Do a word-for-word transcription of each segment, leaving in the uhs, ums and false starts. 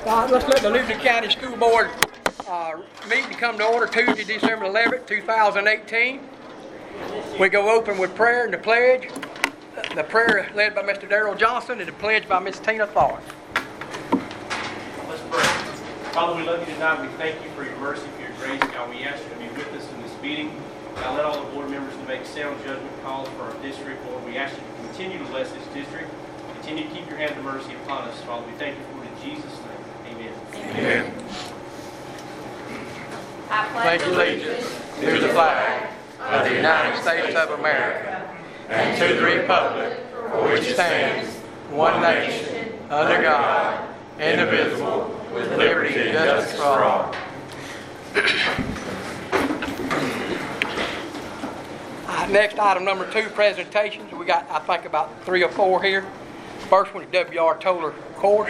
All right, let's let the Lucy County School Board uh, meeting come to order Tuesday, December eleventh, two thousand eighteen. We go open with prayer and the pledge. The prayer led by Mister Darrell Johnson and the pledge by Miss Tina Thorne. Let's pray. Father, we love you tonight. We thank you for your mercy, for your grace. God, we ask you to be with us in this meeting. God, let all the board members to make sound judgment calls for our district. Lord, we ask you to continue to bless this district. Continue to keep your hand of mercy upon us. Father, we thank you for it in Jesus' name. Amen. Amen. I Pledge allegiance to the flag of the United States of America and to the republic for which stands one nation, under God, indivisible, with liberty and justice for all. Uh, next, item number two, presentations. We got, I think, about three or four here. First one is W R Toller Course.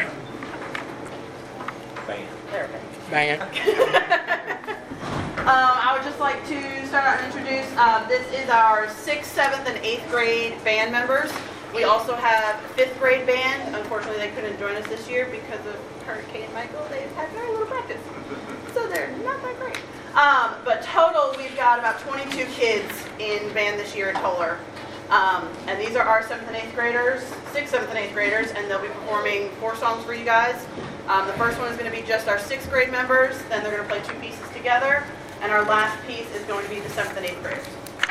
There, Band. um, I would just like to start out and introduce, um, this is our sixth, seventh, and eighth grade band members. We also have fifth grade band. Unfortunately, they couldn't join us this year because of Hurricane Michael. They've had very little practice, so they're not that great. Um, but total, we've got about twenty-two kids in band this year at Toller. Um, and these are our seventh and eighth graders, sixth, seventh, and eighth graders, and they'll be performing four songs for you guys. Um, the first one is going to be just our sixth grade members, then they're going to play two pieces together, and our last piece is going to be the seventh and eighth graders.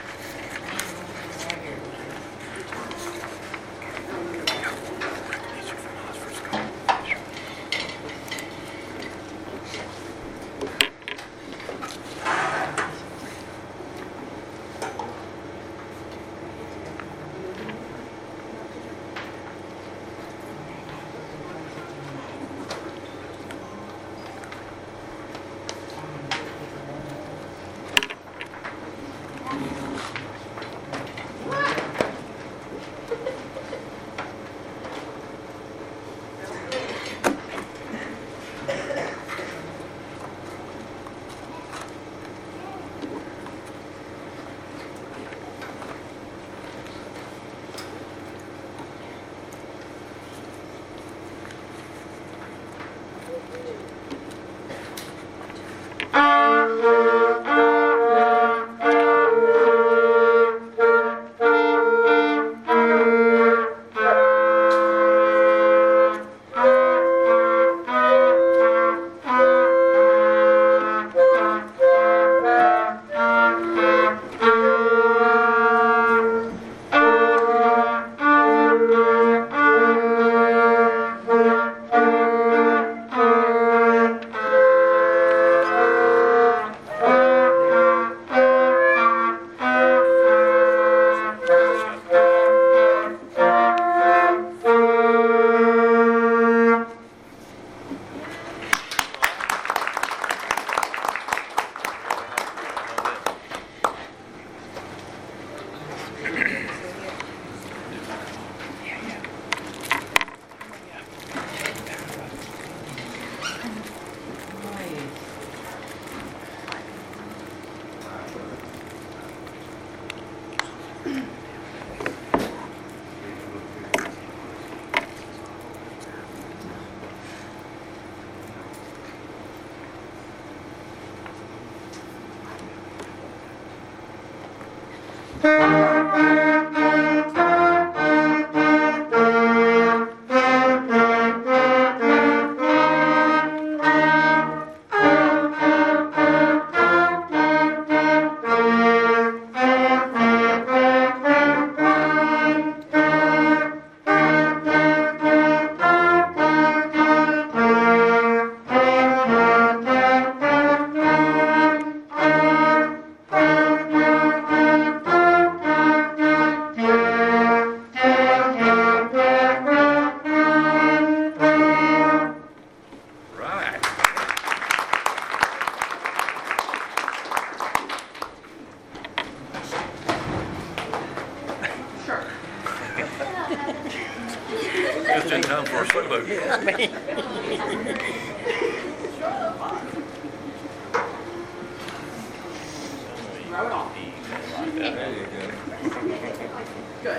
Just in time for a salute. Yes, me. Throw it on. There you go. Good.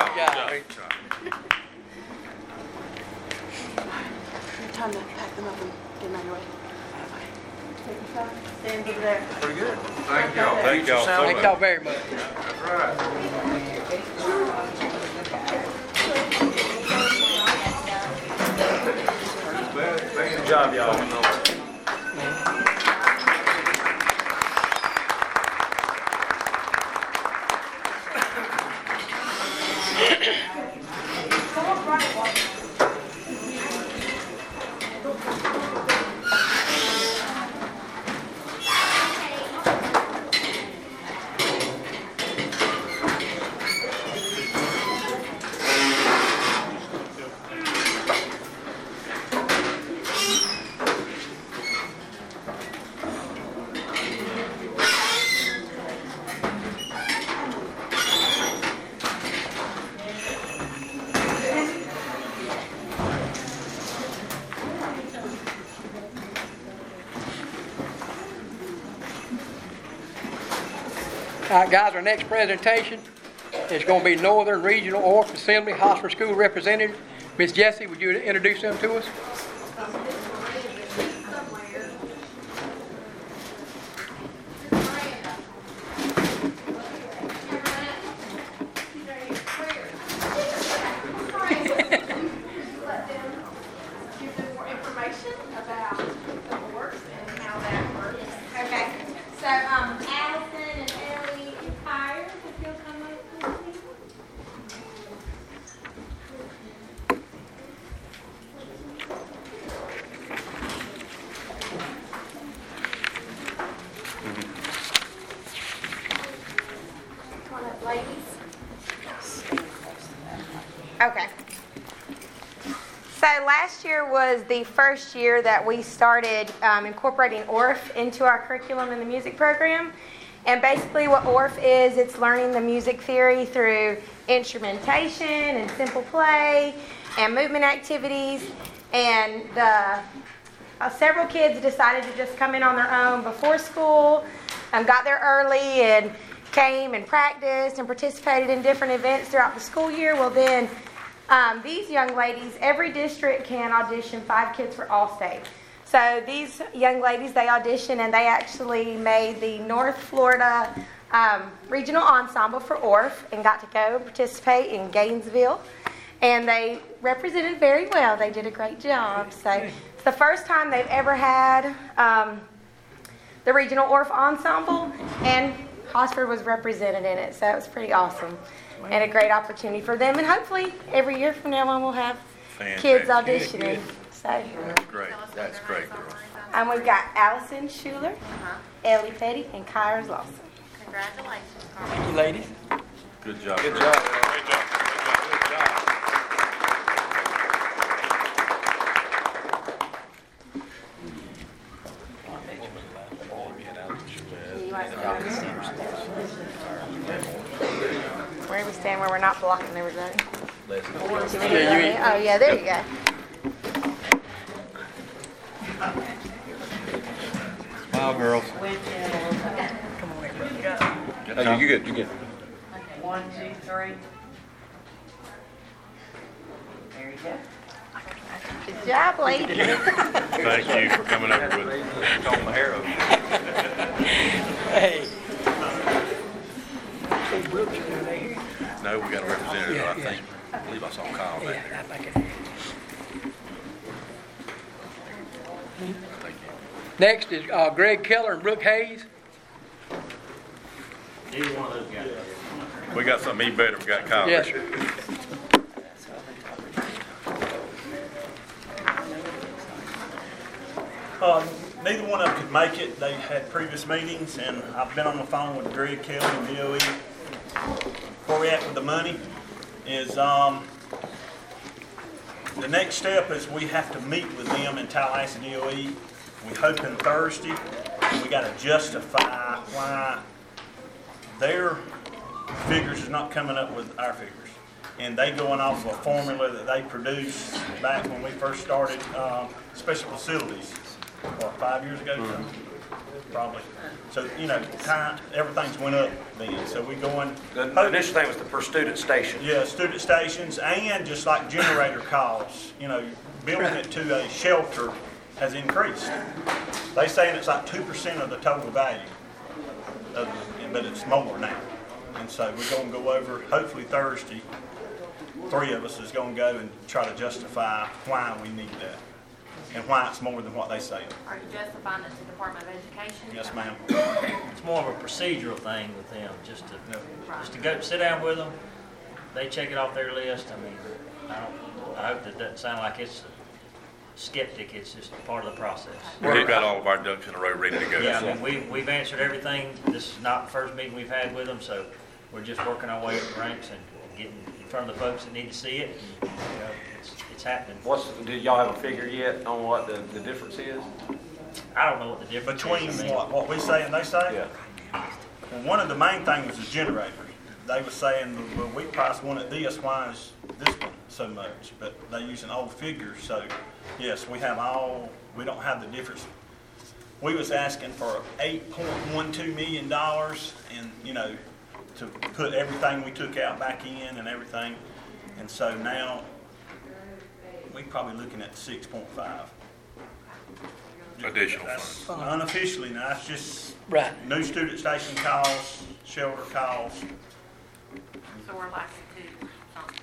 job. Great job. Time to pack them up and get them out of your way. Take your shot. Stand over there. Pretty good. Thank y'all. Thank y'all so Thank y'all much. very much. That's right. Good job, y'all. All right, guys, our next presentation is going to be Northern Regional Orphan Assembly Hospital School Representative. Miss Jessie, would you introduce them to us? Give them more information about the works and how that works. Okay, so um, Allison and Ellie and Kyra, if you'll come over, please. Come on up, ladies. Okay. So last year was the first year that we started um, incorporating O R F into our curriculum in the music program. And basically what O R F is, it's learning the music theory through instrumentation and simple play and movement activities. And the, uh, several kids decided to just come in on their own before school and got there early and came and practiced and participated in different events throughout the school year. Well then, Um, these young ladies, every district can audition five kids for All-State. So these young ladies, they auditioned and they actually made the North Florida um, Regional Ensemble for O R F and got to go participate in Gainesville. And they represented very well. They did a great job. So it's the first time they've ever had um, the Regional O R F Ensemble, and Hosford was represented in it. So it was pretty awesome. And a great opportunity for them. And hopefully every year from now on we'll have kids Fantastic. auditioning. So, That's great. That's great, girls. and we've got Allison Schuler, Ellie Petty, and Kyra Lawson. Congratulations, Carmen. Thank you, ladies. Good job. Good girls. job. Great job. Good job. Where do we stand where we're not blocking everybody? Yeah, you- Oh, yeah, there you go. Smile, girls. Oh, you good, you good. One, two, three. There you go. Good job, ladies. Thank you for coming over with us. Talking my hair over. Hey. No, we got a representative, I think. I believe I saw Kyle Yeah, back there. I think it- Thank you. Next is uh, Greg Keller and Brooke Hayes. We got something even better. We got Kyle. Yes, this sir. year. Uh, Neither one of them could make it. They had previous meetings, and I've been on the phone with Greg Kelly and D O E. Where we at with the money is, um, the next step is we have to meet with them in Tallahassee D O E. We hoping Thursday, and we gotta justify why their figures is not coming up with our figures. And they going off a formula that they produced back when we first started, um, special facilities, what, five years ago? probably. So, you know, time, everything's went up then, so we going. The the initial thing was the per student station. Yeah, student stations and just like generator calls, you know, building it to a shelter has increased. They saying it's like two percent of the total value, of, but it's more now. And so we're gonna go over, hopefully Thursday, three of us is gonna go and try to justify why we need that and why it's more than what they say. Are you justifying it to the Department of Education? Yes, ma'am. It's more of a procedural thing with them, just to, just to go, sit down with them, they check it off their list. I mean, I don't, I hope that doesn't sound like it's a skeptic, it's just part of the process. We've got all of our ducks in a row ready to go. Yeah, I mean, we, we've answered everything. This is not the first meeting we've had with them, so we're just working our way up the ranks and getting in front of the folks that need to see it. And, you know, it's, it's happening. What's, do y'all have a figure yet on what the, the difference is? I don't know what the difference Between is. I mean, what, what we say and they say? Yeah. Well, one of the main things was the generator. They were saying, well, we priced one at this, why is this one so much? But they using old figures, so yes, we have all, we don't have the difference. We was asking for eight point one two million dollars and, you know, to put everything we took out back in and everything. And so now, we probably looking at six point five. Additional That's funds. unofficially now, it's just Right. new student station calls, shelter calls. So we're likely to something.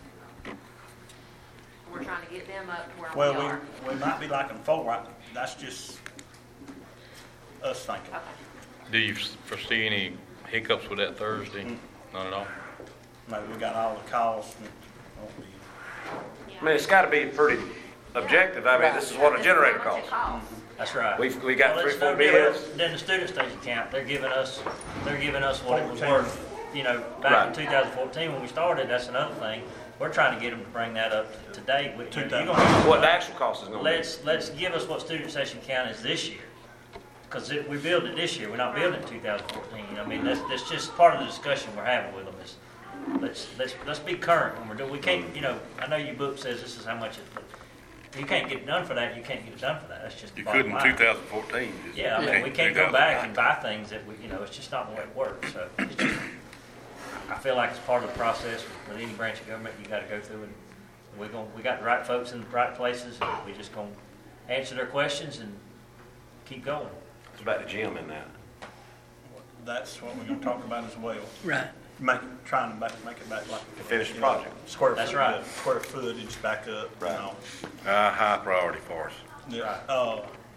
We're trying to get them up to where we Well, are. we, we might be liking four, I- that's just us thinking. Okay. Do you foresee any hiccups with that Thursday? Mm. None at all? Maybe we got all the calls. and won't be- I mean, it's gotta be pretty objective. I mean, this is what a generator This is how much costs. it costs. That's right. We've, we got Well, three, it's four no different bids. than the student station count. They're giving us, they're giving us what it was fourteen. worth, you know, back Right. in two thousand fourteen when we started. That's another thing. We're trying to get them to bring that up to date. We- You're gonna have to- What the actual cost is gonna be. Let's, let's give us what student station count is this year. Because we built it this year. We're not building it in two thousand fourteen. I mean, that's, that's just part of the discussion we're having with them is, let's, let's, let's be current when we're doing, we can't, you know, I know your book says this is how much it, but you can't get it done for that, you can't get it done for that. That's just the You bottom could in line. two thousand fourteen. just- Yeah, I you mean, we can't go do back and that. buy things that we, you know, it's just not the way it works, so. It's just, I feel like it's part of the process with any branch of government, you gotta go through and we're gonna, we got the right folks in the right places, and we just gonna answer their questions and keep going. It's about the gym in that. That's what we're gonna talk about as well. Right. Make, trying to make, make it back like. To finish the you know, project. Square That's foot, right. uh, Square footage back up, you Right. know. Uh, high priority for us. Yeah, uh,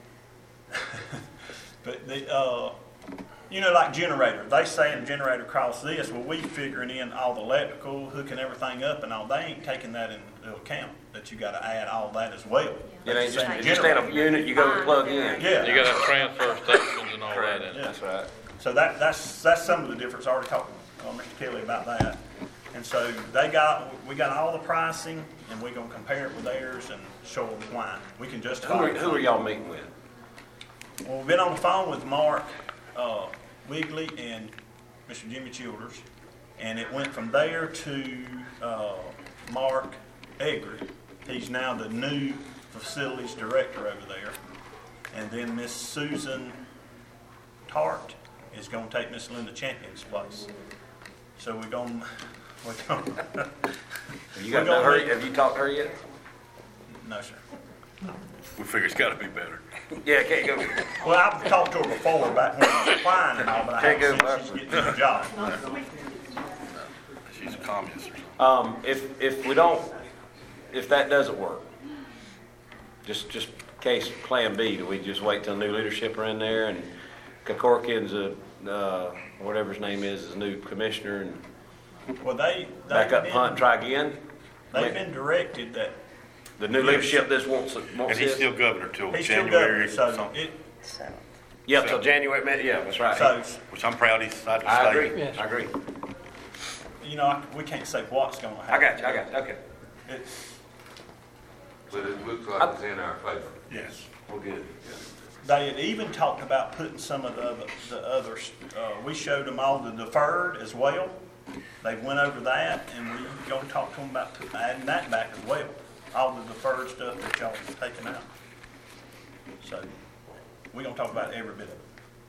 but the, uh, you know, like generator, they saying generator costs this, well, we figuring in all the electrical, hooking everything up and all, they ain't taking that into account, that you gotta add all that as well. It ain't just, They it's just in a unit you go and plug in. Yeah. You gotta have transfer stations and all that in it. That's right. So that, that's, that's some of the difference, I already talked to uh, Mister Kelly about that. And so they got, we got all the pricing, and we're gonna compare it with theirs and show them why. We can Who justify. are, it. who are y'all meeting with? Well, we've been on the phone with Mark uh, Wigley and Mister Jimmy Childers, and it went from there to uh, Mark Egger. He's now the new facilities director over there. And then Miss Susan Tart is going to take Miss Linda Champion's place. So we're going, we're going, Have you We're got no gonna hurry, meet- have you talked to her yet? no, sir. We figure it's gotta be better. Yeah, can't go. Well, I've talked to her before, back when I was applying and all, but I Can't haven't go seen she's getting to the job. She's a communist or something. Um, if, if we don't, if that doesn't work, just, just case plan B, do we just wait till new leadership are in there and Kokorkin's a, uh, whatever his name is, is new commissioner and Well, they, back they've up punt, been, try again? they've been directed that The new leadership this wants, And wants he's this? still governor till he's still January governor, or so something, it, Yeah, till January, man, yeah, that's right. so, which I'm proud he decided to I stay. agree, Yes. I agree. you know, I- we can't say what's gonna happen. I got you, I got you, okay. It's, But it looks like it's in our favor. yes. We're good. They had even talked about putting some of the other, the others, uh, we showed them all the deferred as well. They went over that, and we gonna talk to them about putting- adding that back as well. All the deferred stuff that y'all taken out. So, we gonna talk about every bit of it.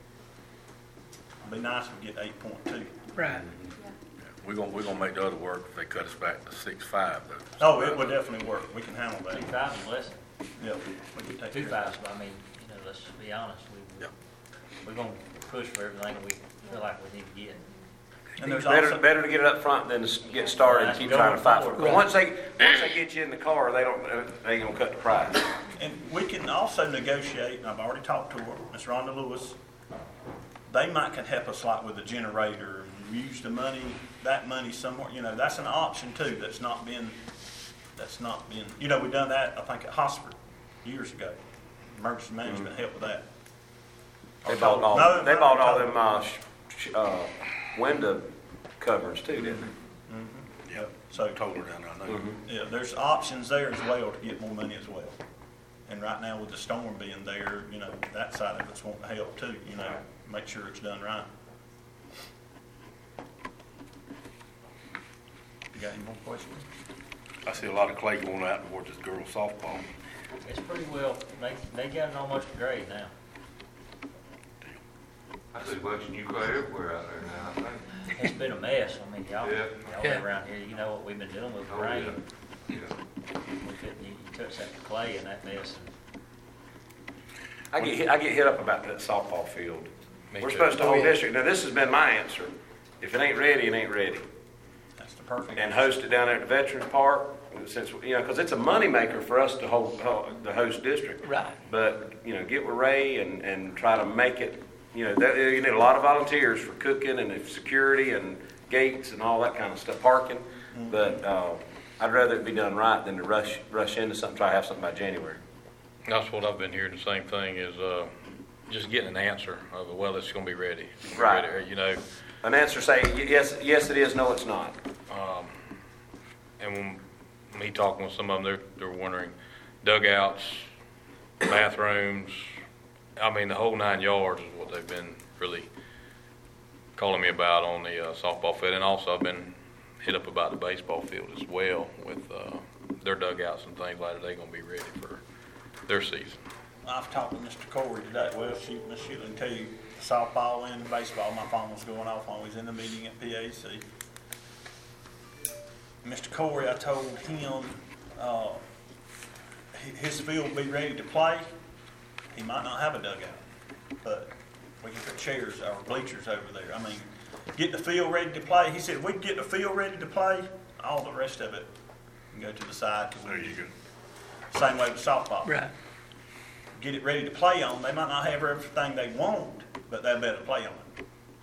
It'd be nice if we get eight point two. Right. We're gonna, we're gonna make the other work if they cut us back to six five though. Oh, it would definitely work. We can handle that. Two fives is less Yeah, we can take than two care of fives, but I mean, you know, let's be honest, we, Yep. we're gonna push for everything we feel like we need to get. that. And there's Better, also, better to get it up front than to s- get started and keep trying to fight for it. But once they, once they get you in the car, they don't, they ain't gonna cut the price. and we can also negotiate, and I've already talked to her, Miss Rhonda Lewis. They might can help us like with a generator, and use the money, that money somewhere, you know, that's an option too, that's not been, that's not been, you know, we done that, I think, at Hosford years ago. Emergency management helped with that. They bought all, No, they no, bought all no. them, uh, sh- sh- uh, window covers too, didn't they? Yep, so, Told her down there, I know. yeah, there's options there as well to get more money as well. And right now with the storm being there, you know, that side of it's wanting to help too, you know, make sure it's done right. You got any more questions? I see a lot of clay going out towards this girls softball. It's pretty well, they, they got it almost a grade now. I see a bunch of new clay everywhere out there now, I think. It's been a mess, I mean, y'all, Yeah. y'all Yeah. live around here, you know what we've been dealing with, Oh, rain. yeah. Yeah. We couldn't, you you touch that clay in that mess, and I get, hit- I get hit up about that softball field. Me We're too. supposed to Oh, hold yeah. district, now this has been my answer. If it ain't ready, it ain't ready. That's the perfect. And host it down there at the Veterans Park, since, you know, because it's a moneymaker for us to hold, hold- the host district. Right. But, you know, get with Ray and, and try to make it, you know, that, you need a lot of volunteers for cooking and security and gates and all that kind of stuff, parking. But, uh, I'd rather it be done right than to rush, rush into something, try to have something by January. That's what I've been hearing, the same thing, is uh, just getting an answer of, well, it's gonna be ready. It's gonna be Right. ready, or, you know, An answer say, y- yes, yes it is, no it's not. um, and when me talking with some of them, they're, they're wondering dugouts, bathrooms, I mean, the whole nine yards is what they've been really calling me about on the uh, softball field. And also I've been hit up about the baseball field as well with uh, their dugouts and things like that. They're gonna be ready for their season. I've talked to Mister Corey today. Well, she, Miss Sheila can tell you softball and baseball. My phone was going off when I was in the meeting at P A C. Mister Corey, I told him, uh, hi- his field will be ready to play. He might not have a dugout, but we can put chairs or bleachers over there. I mean, get the field ready to play. He said, if we can get the field ready to play, all the rest of it can go to the side. 'cause we There you do- go. Same way with softball. Right. Get it ready to play on. They might not have everything they want, but they better play on it.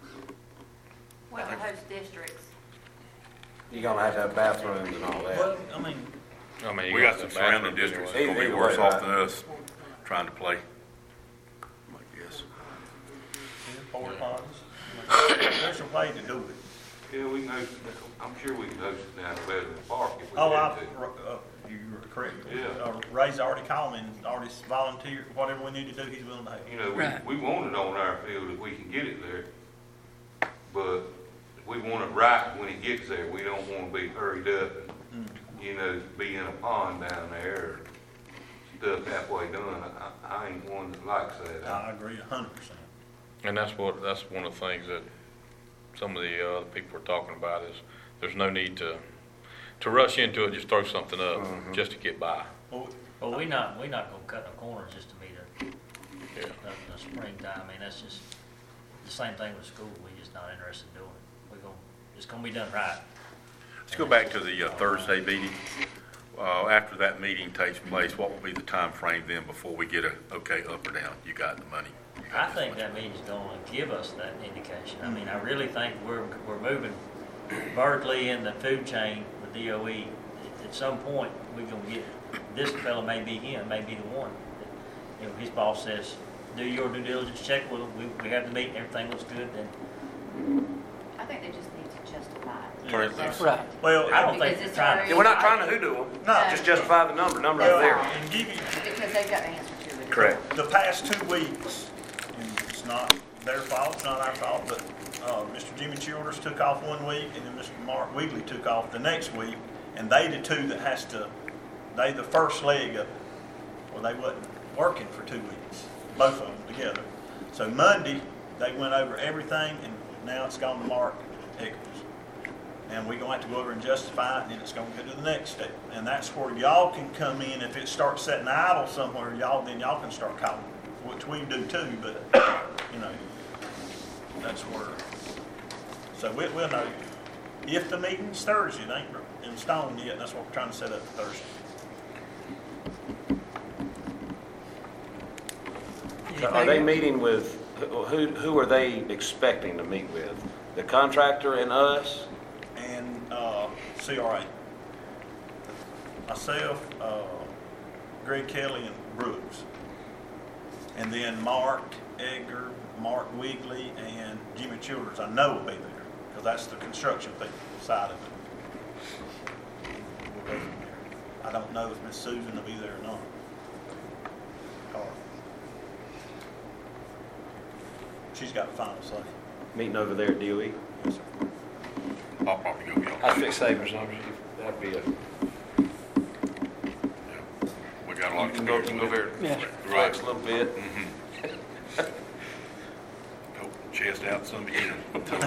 Well, the host districts, You're gonna have to have bathrooms and all that. Well, I mean, I mean, you We got the some surrounding bathrooms districts anyway. that's gonna be Either worse way, off right. than us trying to play. I guess. porta potties. There's a way to do it. Yeah, we can host, I'm sure we can host it down at Veterans Park if we Oh, I, had to. uh, you were correct. Yeah. Uh, Ray's already called me and already volunteered, whatever we need to do, he's willing to help. You know, Right. we, we want it on our field if we can get it there. But we want it right when it gets there. We don't want to be hurried up and, you know, be in a pond down there or stuff halfway done. I, I ain't one that likes that. I agree a hundred percent. And that's what, that's one of the things that some of the uh, other people are talking about is there's no need to, to rush into it, just throw something up just to get by. Well, But we not, we not gonna cut no corners just to meet a, Yeah. a, a springtime, I mean, that's just, the same thing with school, we just not interested in doing it. We gonna, it's gonna be done right. Let's go back to the uh, Thursday meeting. Uh, After that meeting takes place, what will be the time frame then before we get a, okay, up or down? You got the money. You got I this think much. that meeting's gonna give us that indication. I mean, I really think we're, we're moving vertically in the food chain with D O E. At- At some point, we're gonna get, this fella may be him, may be the one. You know, his boss says, do your due diligence, check with him, we, we have the meeting, everything looks good, then I think they just need to justify it. Turn it loose. Right. Well, I don't think Because they're it's trying already- to. Yeah, we're not trying to hoodoo them. No. Just justify the number, number well, is there. and give you, Because they've got the answer to it. Correct. the past two weeks, and it's not their fault, it's not our fault, but, uh, Mister Jimmy Childers took off one week, and then Mister Mark Weegley took off the next week, and they the two that has to, they the first leg of it, well, they wasn't working for two weeks, both of them together. So Monday, they went over everything, and now it's gone to Mark Eccles. And we're gonna have to go over and justify it, and then it's gonna go to the next step. And that's where y'all can come in, if it starts sitting idle somewhere, y'all, then y'all can start calling, which we do too, but, you know, that's where, so we, we'll know. If the meeting's Thursday, it ain't in stone yet, and that's what we're trying to set up for Thursday. So are they meeting with, who, who are they expecting to meet with? The contractor and us? And uh, C R A. Myself, uh, Greg Kelly, and Brooks. And then Mark Edgar, Mark Wigley, and Jimmy Childers, I know will be there, because that's the construction people side of it. We'll go from there. I don't know if Miss Susan will be there or not. Or she's got the final say. Meeting over there at D O E? Yes, sir. I'll probably go beyond. I fix savers, that'd be a. We got a lot of You can go, you experience can go with there, it. Yeah. relax a little bit. Mhm. Go chest out some beginning.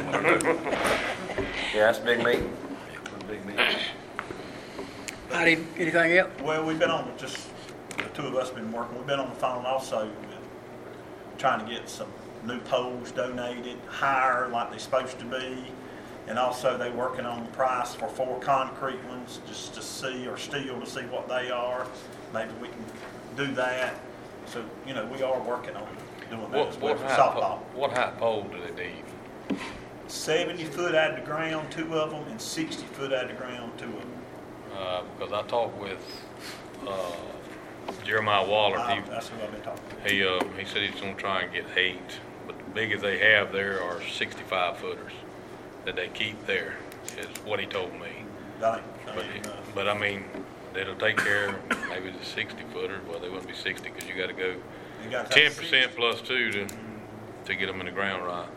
Yeah, that's a big meeting. That's a big meeting. Heidi, anything else? Well, we've been on, just, the two of us been working, we've been on the phone also with trying to get some new poles donated, higher like they're supposed to be. And also they working on the price for four concrete ones, just to see, or steel to see what they are. Maybe we can do that. So, you know, we are working on doing that as What, well what for height, softball. po- what height pole do they need? seventy foot out of the ground, two of them, and sixty foot out of the ground, two of them. Uh, because I talked with, uh, Jeremiah Waller, I- he, That's what I've been talking about. he, uh, he said he's gonna try and get eight, but the biggest they have there are sixty-five footers that they keep there, is what he told me. That ain't, that But, ain't he- enough. but I mean, it'll take care of maybe the sixty footer, well, they wouldn't be sixty, cause you gotta go You gotta ten take percent plus two to, to get them in the ground right.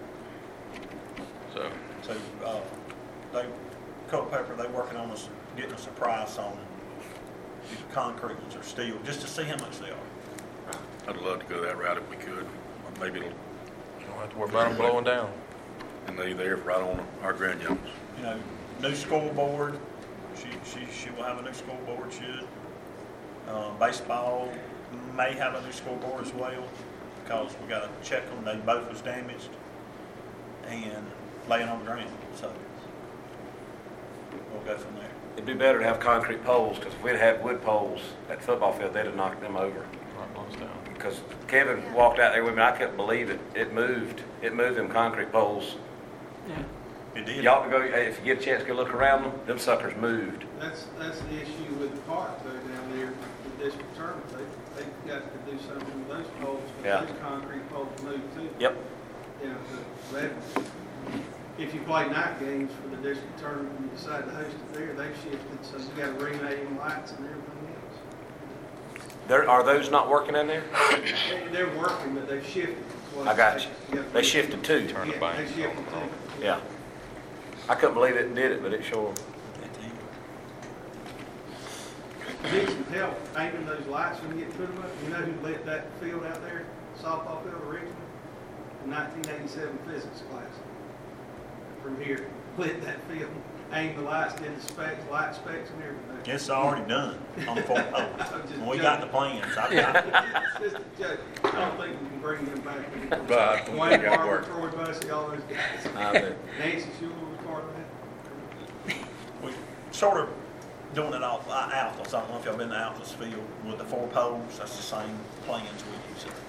So, So, uh, they, Culpeper, they working on us, getting us a price on either concrete ones or steel, just to see how much they are. I'd love to go that route if we could. Maybe it'll, you don't have to worry about them blowing down. and they there right on our ground yards. You know, new scoreboard, she, she, she will have a new scoreboard, should. Uh, baseball may have a new scoreboard as well, because we gotta check them, they both was damaged and laying on the ground, so we'll go from there. It'd be better to have concrete poles, because if we'd had wood poles at the football field, they'd have knocked them over. Right, blows down. Because Kevin walked out there with me, I couldn't believe it. It moved. It moved them concrete poles. It did. Y'all can go, if you get a chance to go look around them, them suckers moved. That's, that's the issue with the park though down there, the district tournament, they, they've got to do something with those poles, Yeah. but those concrete poles move too. Yep. You know, so that, if you play night games for the district tournament and you decide to host it there, they've shifted, so you gotta rename lights and everything else. There, are those not working in there? They- They're working, but they've shifted. is what I I'm got saying. you. gotta- They shifted too. Turn the Yeah, bank. they shifted too. Yeah. I couldn't believe it and did it, but it sure. Need some help aiming those lights when you get put them up. You know who lit that field out there, softball field originally? The nineteen eighty-seven physics class. From here, lit that field, aimed the lights, did the specs, light specs and everything. It's already done on the four I'm poles. just We got the plans. I've got it. It's just a joke. I don't think we can bring them back. But I think Wayne they got Barber, work. Troy Bussey, all those guys. I bet. Nancy Schuler was part of that. We sort of doing it off uh, Atlas. I don't know if y'all been to Atlas Field with the four poles. That's the same plans we use there.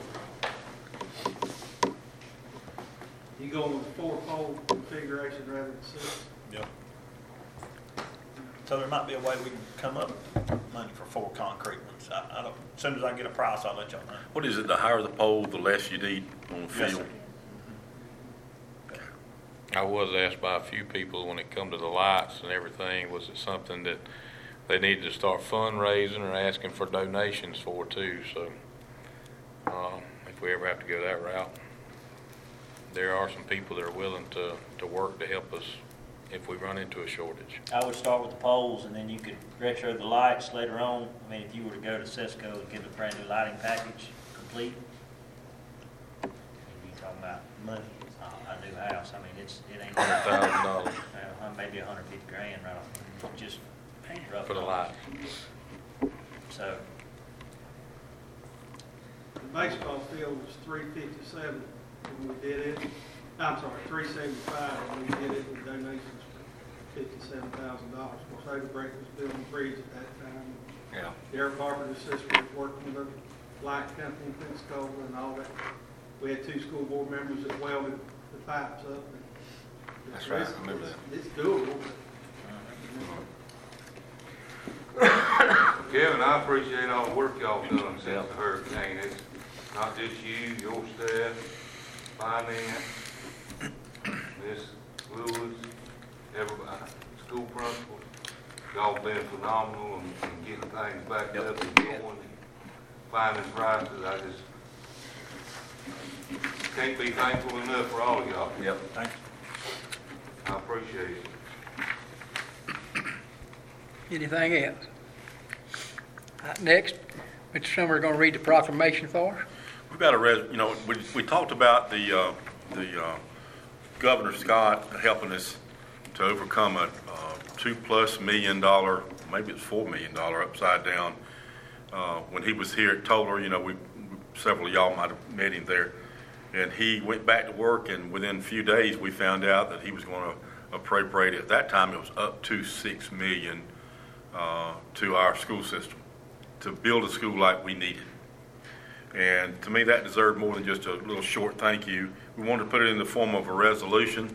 You going with four pole configuration rather than six? Yeah. So there might be a way we can come up with money for four concrete ones. I, I don't, as soon as I get a price, I'll let y'all know. What is it, the higher the pole, the less you need on the Yes, field? sir. I was asked by a few people when it come to the lights and everything, was it something that they needed to start fundraising or asking for donations for too, so, uh, if we ever have to go that route, there are some people that are willing to, to work to help us if we run into a shortage. I would start with the poles, and then you could retro the lights later on. I mean, if you were to go to Cisco and get a brand new lighting package complete, you'd be talking about money, uh, a new house. I mean, it's, it ain't. Hundred thousand dollars Uh, maybe a hundred fifty grand right off, just rough. for the light. So, The baseball field was three fifty-seven when we did it. I'm sorry, three seventy-five when we did it with donations for fifty-seven thousand dollars. Of course, Overbreak was building a bridge at that time. Yeah. Derek Carpenter's sister was working with the light company in Pensacola and all that. We had two school board members that welded the pipes up. That's right, I remember that. It's doable. Kevin, I appreciate all the work y'all done since the hurricane. It's not just you, your staff, finance, Miss Lewis, everybody, school principals. Y'all been phenomenal in, in getting things back up and going and finding prices. I just can't be thankful enough for all of y'all. Yep, thank you. I appreciate it. Anything else? All right, next, Mister Summer is going to read the proclamation for us. We've got a res, you know, we, we talked about the, uh, the, uh, Governor Scott helping us to overcome a, uh, two plus million dollar, maybe it's four million dollar upside down. Uh, when he was here at Toller, you know, we, several of y'all might have met him there. And he went back to work, and within a few days, we found out that he was going to appropriate, at that time, it was up to six million uh, to our school system to build a school like we needed. And to me, that deserved more than just a little short thank you. We wanted to put it in the form of a resolution,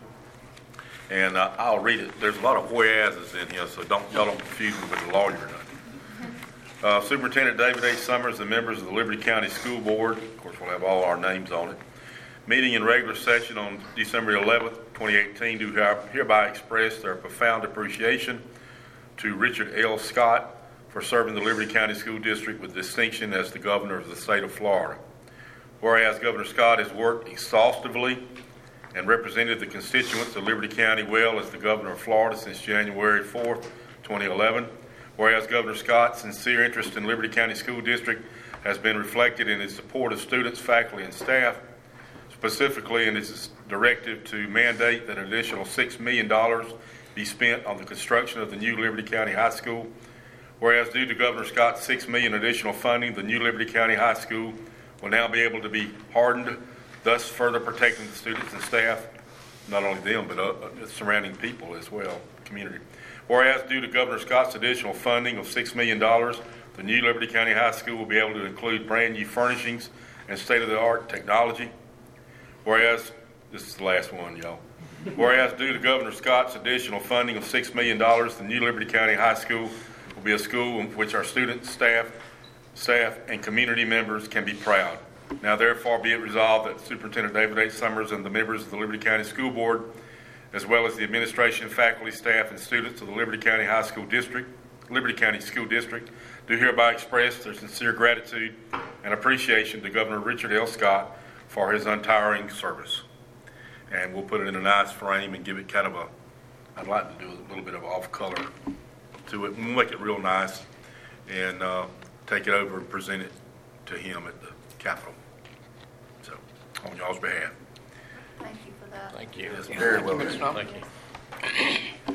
and uh, I'll read it. There's a lot of whereases in here, so don't y'all don't confuse me with the lawyer or nothing. Uh, Superintendent David A. Summers and members of the Liberty County School Board, of course, we'll have all our names on it, meeting in regular session on December eleventh, twenty eighteen, do hereby express their profound appreciation to Richard L. Scott for serving the Liberty County School District with distinction as the governor of the state of Florida. Whereas Governor Scott has worked exhaustively and represented the constituents of Liberty County well as the governor of Florida since January fourth, twenty eleven. Whereas Governor Scott's sincere interest in Liberty County School District has been reflected in his support of students, faculty, and staff, specifically in his directive to mandate that an additional six million dollars be spent on the construction of the new Liberty County High School. Whereas due to Governor Scott's six million dollars additional funding, the new Liberty County High School will now be able to be hardened, thus further protecting the students and staff, not only them, but uh, surrounding people as well, community. Whereas due to Governor Scott's additional funding of six million dollars, the new Liberty County High School will be able to include brand new furnishings and state-of-the-art technology. Whereas, this is the last one, y'all. Whereas due to Governor Scott's additional funding of six million dollars, the new Liberty County High School will be a school in which our students, staff, staff, and community members can be proud. Now therefore be it resolved that Superintendent David H. Summers and the members of the Liberty County School Board, as well as the administration, faculty, staff, and students of the Liberty County High School District, Liberty County School District, do hereby express their sincere gratitude and appreciation to Governor Richard L. Scott for his untiring service. And we'll put it in a nice frame and give it kind of a, I'd like to do a little bit of off color to it. We'll make it real nice and uh, take it over and present it to him at the Capitol. So, on y'all's behalf. Thank you for that. Thank you. Yes, very well. Thank you.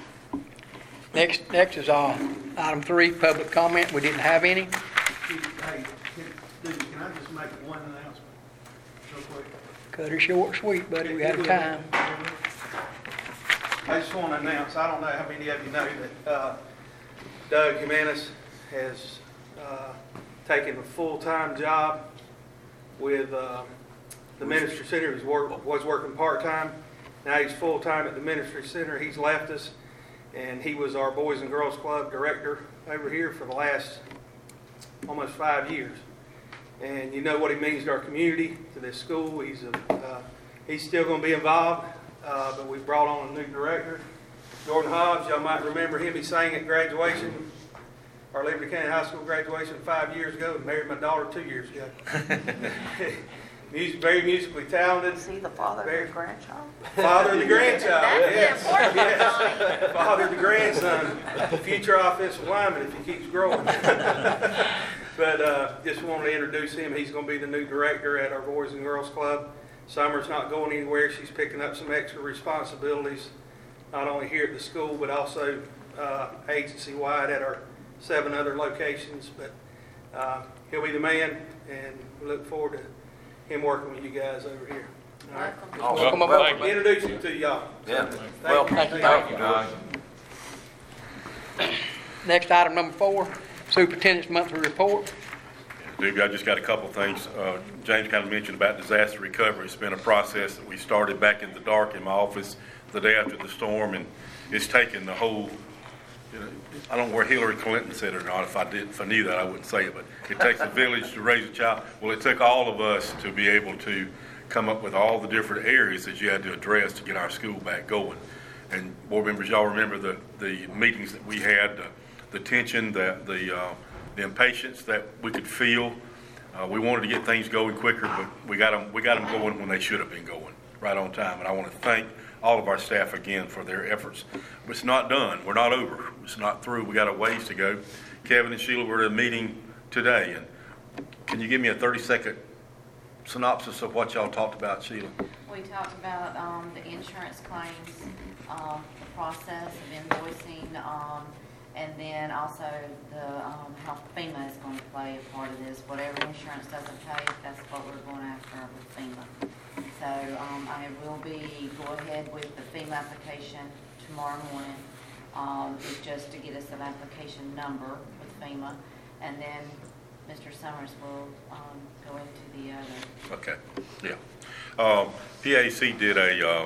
Next, next is uh, item three, public comment. We didn't have any. Hey, can, dude, can I just make one announcement real quick? Cut her short, sweet, buddy. We out of time. I just want to announce, I don't know how many of you know that uh, Doug Jimenez has uh, taken a full-time job with uh, the Ministry Center. He work, was working part-time. Now he's full-time at the Ministry Center. He's left us, and he was our Boys and Girls Club director over here for the last almost five years. And you know what he means to our community, to this school. He's a, uh, he's still going to be involved, uh, but we brought on a new director, Jordan Hobbs. Y'all might remember him. He sang at graduation, our Liberty County High School graduation five years ago, and married my daughter two years ago. He's very musically talented. Is he the father very, of the grandchild? Father of the grandchild, That's yes. the important yes. one. Father of the grandson, future offensive lineman if he keeps growing. But uh, just wanted to introduce him. He's going to be the new director at our Boys and Girls Club. Summer's not going anywhere. She's picking up some extra responsibilities, not only here at the school, but also uh, agency-wide at our seven other locations. But uh, he'll be the man, and we look forward to him working with you guys over here. All right. Welcome Well, aboard. thank you. Introduce him to y'all. Yeah. Thank Well, you. thank you. Thank you, John. Next item, number four, Superintendent's monthly report. Dude, I just got a couple of things. Uh, James kind of mentioned about disaster recovery. It's been a process that we started back in the dark in my office the day after the storm, and it's taken the whole, you know, I don't know where Hillary Clinton said it or not. If I did, if I knew that, I wouldn't say it, but it takes a village to raise a child. Well, it took all of us to be able to come up with all the different areas that you had to address to get our school back going. And board members, y'all remember the, the meetings that we had, the, the tension, the, the, uh, the impatience that we could feel. Uh, we wanted to get things going quicker, but we got them, we got them going when they should have been going, right on time. And I want to thank all of our staff again for their efforts. But it's not done. We're not over. It's not through. We got a ways to go. Kevin and Sheila were at a meeting today, and can you give me a thirty-second synopsis of what y'all talked about, Sheila? We talked about um, the insurance claims, um, the process of invoicing, um, and then also the um, how FEMA is going to play a part of this. Whatever insurance doesn't pay, that's what we're going after with FEMA. So um, I will be go ahead with the FEMA application tomorrow morning. Um, it's just to get us an application number with FEMA, and then Mister Summers will um, go into the other. Okay, yeah. Um, P A C did a uh,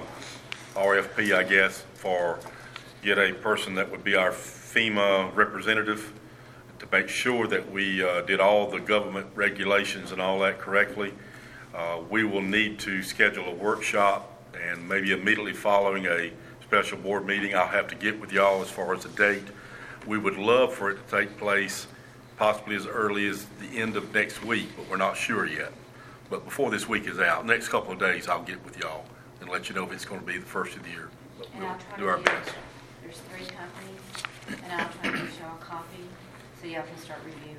R F P, I guess, for get a person that would be our FEMA representative to make sure that we uh, did all the government regulations and all that correctly. Uh, we will need to schedule a workshop, and maybe immediately following a special board meeting, I'll have to get with y'all as far as the date. We would love for it to take place possibly as early as the end of next week, but we're not sure yet. But before this week is out, next couple of days, I'll get with y'all and let you know if it's going to be the first of the year. But And we'll I'll try do to our get- best. There's three companies, and I'll try to get y'all a copy so y'all can start reviewing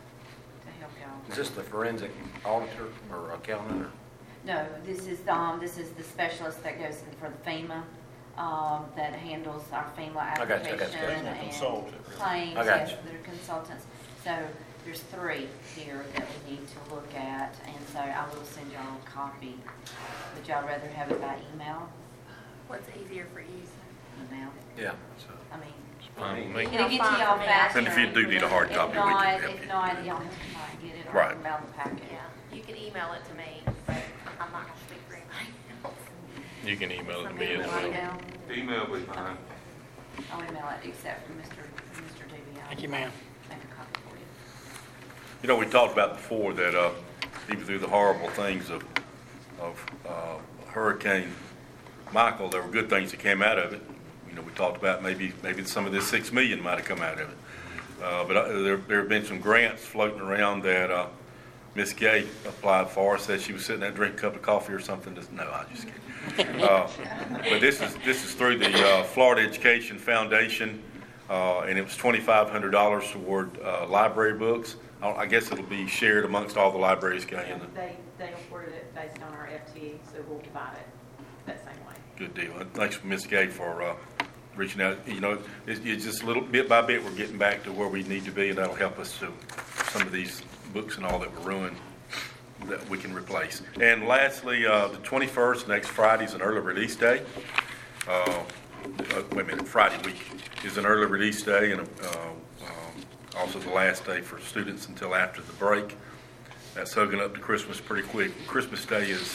to help y'all. Is this the forensic auditor or accountant or? No, this is, um, this is the specialist that goes in for the FEMA, um, that handles our FEMA I got you, I got you, I got application you. They're and consultant. claims, I got yes, you. they're consultants. So there's three here that we need to look at, and so I will send y'all a copy. Would y'all rather have it by email? What's easier for you? Email? Yeah. I mean, Fine with me. it'll get to y'all faster. And if you do need a hard copy, If we can not, help if you. not, y'all have to try and get it or Right. email the packet. Yeah, you can email it to me, but I'm not gonna speak for anybody else. You can email it to Some me as people well. write down. Email be fine. I'll email it except for Mister Mister Doobie. I'll Thank you, ma'am. Make a copy for you. You know, we talked about before that uh, even through the horrible things of, of uh, Hurricane Michael, there were good things that came out of it. You know, we talked about maybe maybe some of this six million might have come out of it. Uh, but uh, there, there have been some grants floating around that uh, Miss Gay applied for. Said she was sitting there drinking a cup of coffee or something. Just, no, I'm just kidding. Uh, but this is this is through the uh, Florida Education Foundation, uh, and it was twenty-five hundred dollars toward uh, library books. I, I guess it'll be shared amongst all the libraries. Gay, and They, they awarded it based on our F T E, so we'll divide it that same way. good deal. And thanks, Miss Gay, for uh, reaching out. You know, it's, it's just a little bit by bit we're getting back to where we need to be, and that'll help us to some of these books and all that were ruined that we can replace. And lastly, uh, the twenty-first, next Friday, is an early release day. Uh, uh, wait a minute, Friday week is an early release day, and uh, um, also the last day for students until after the break. That's hugging up to Christmas pretty quick. Christmas Day is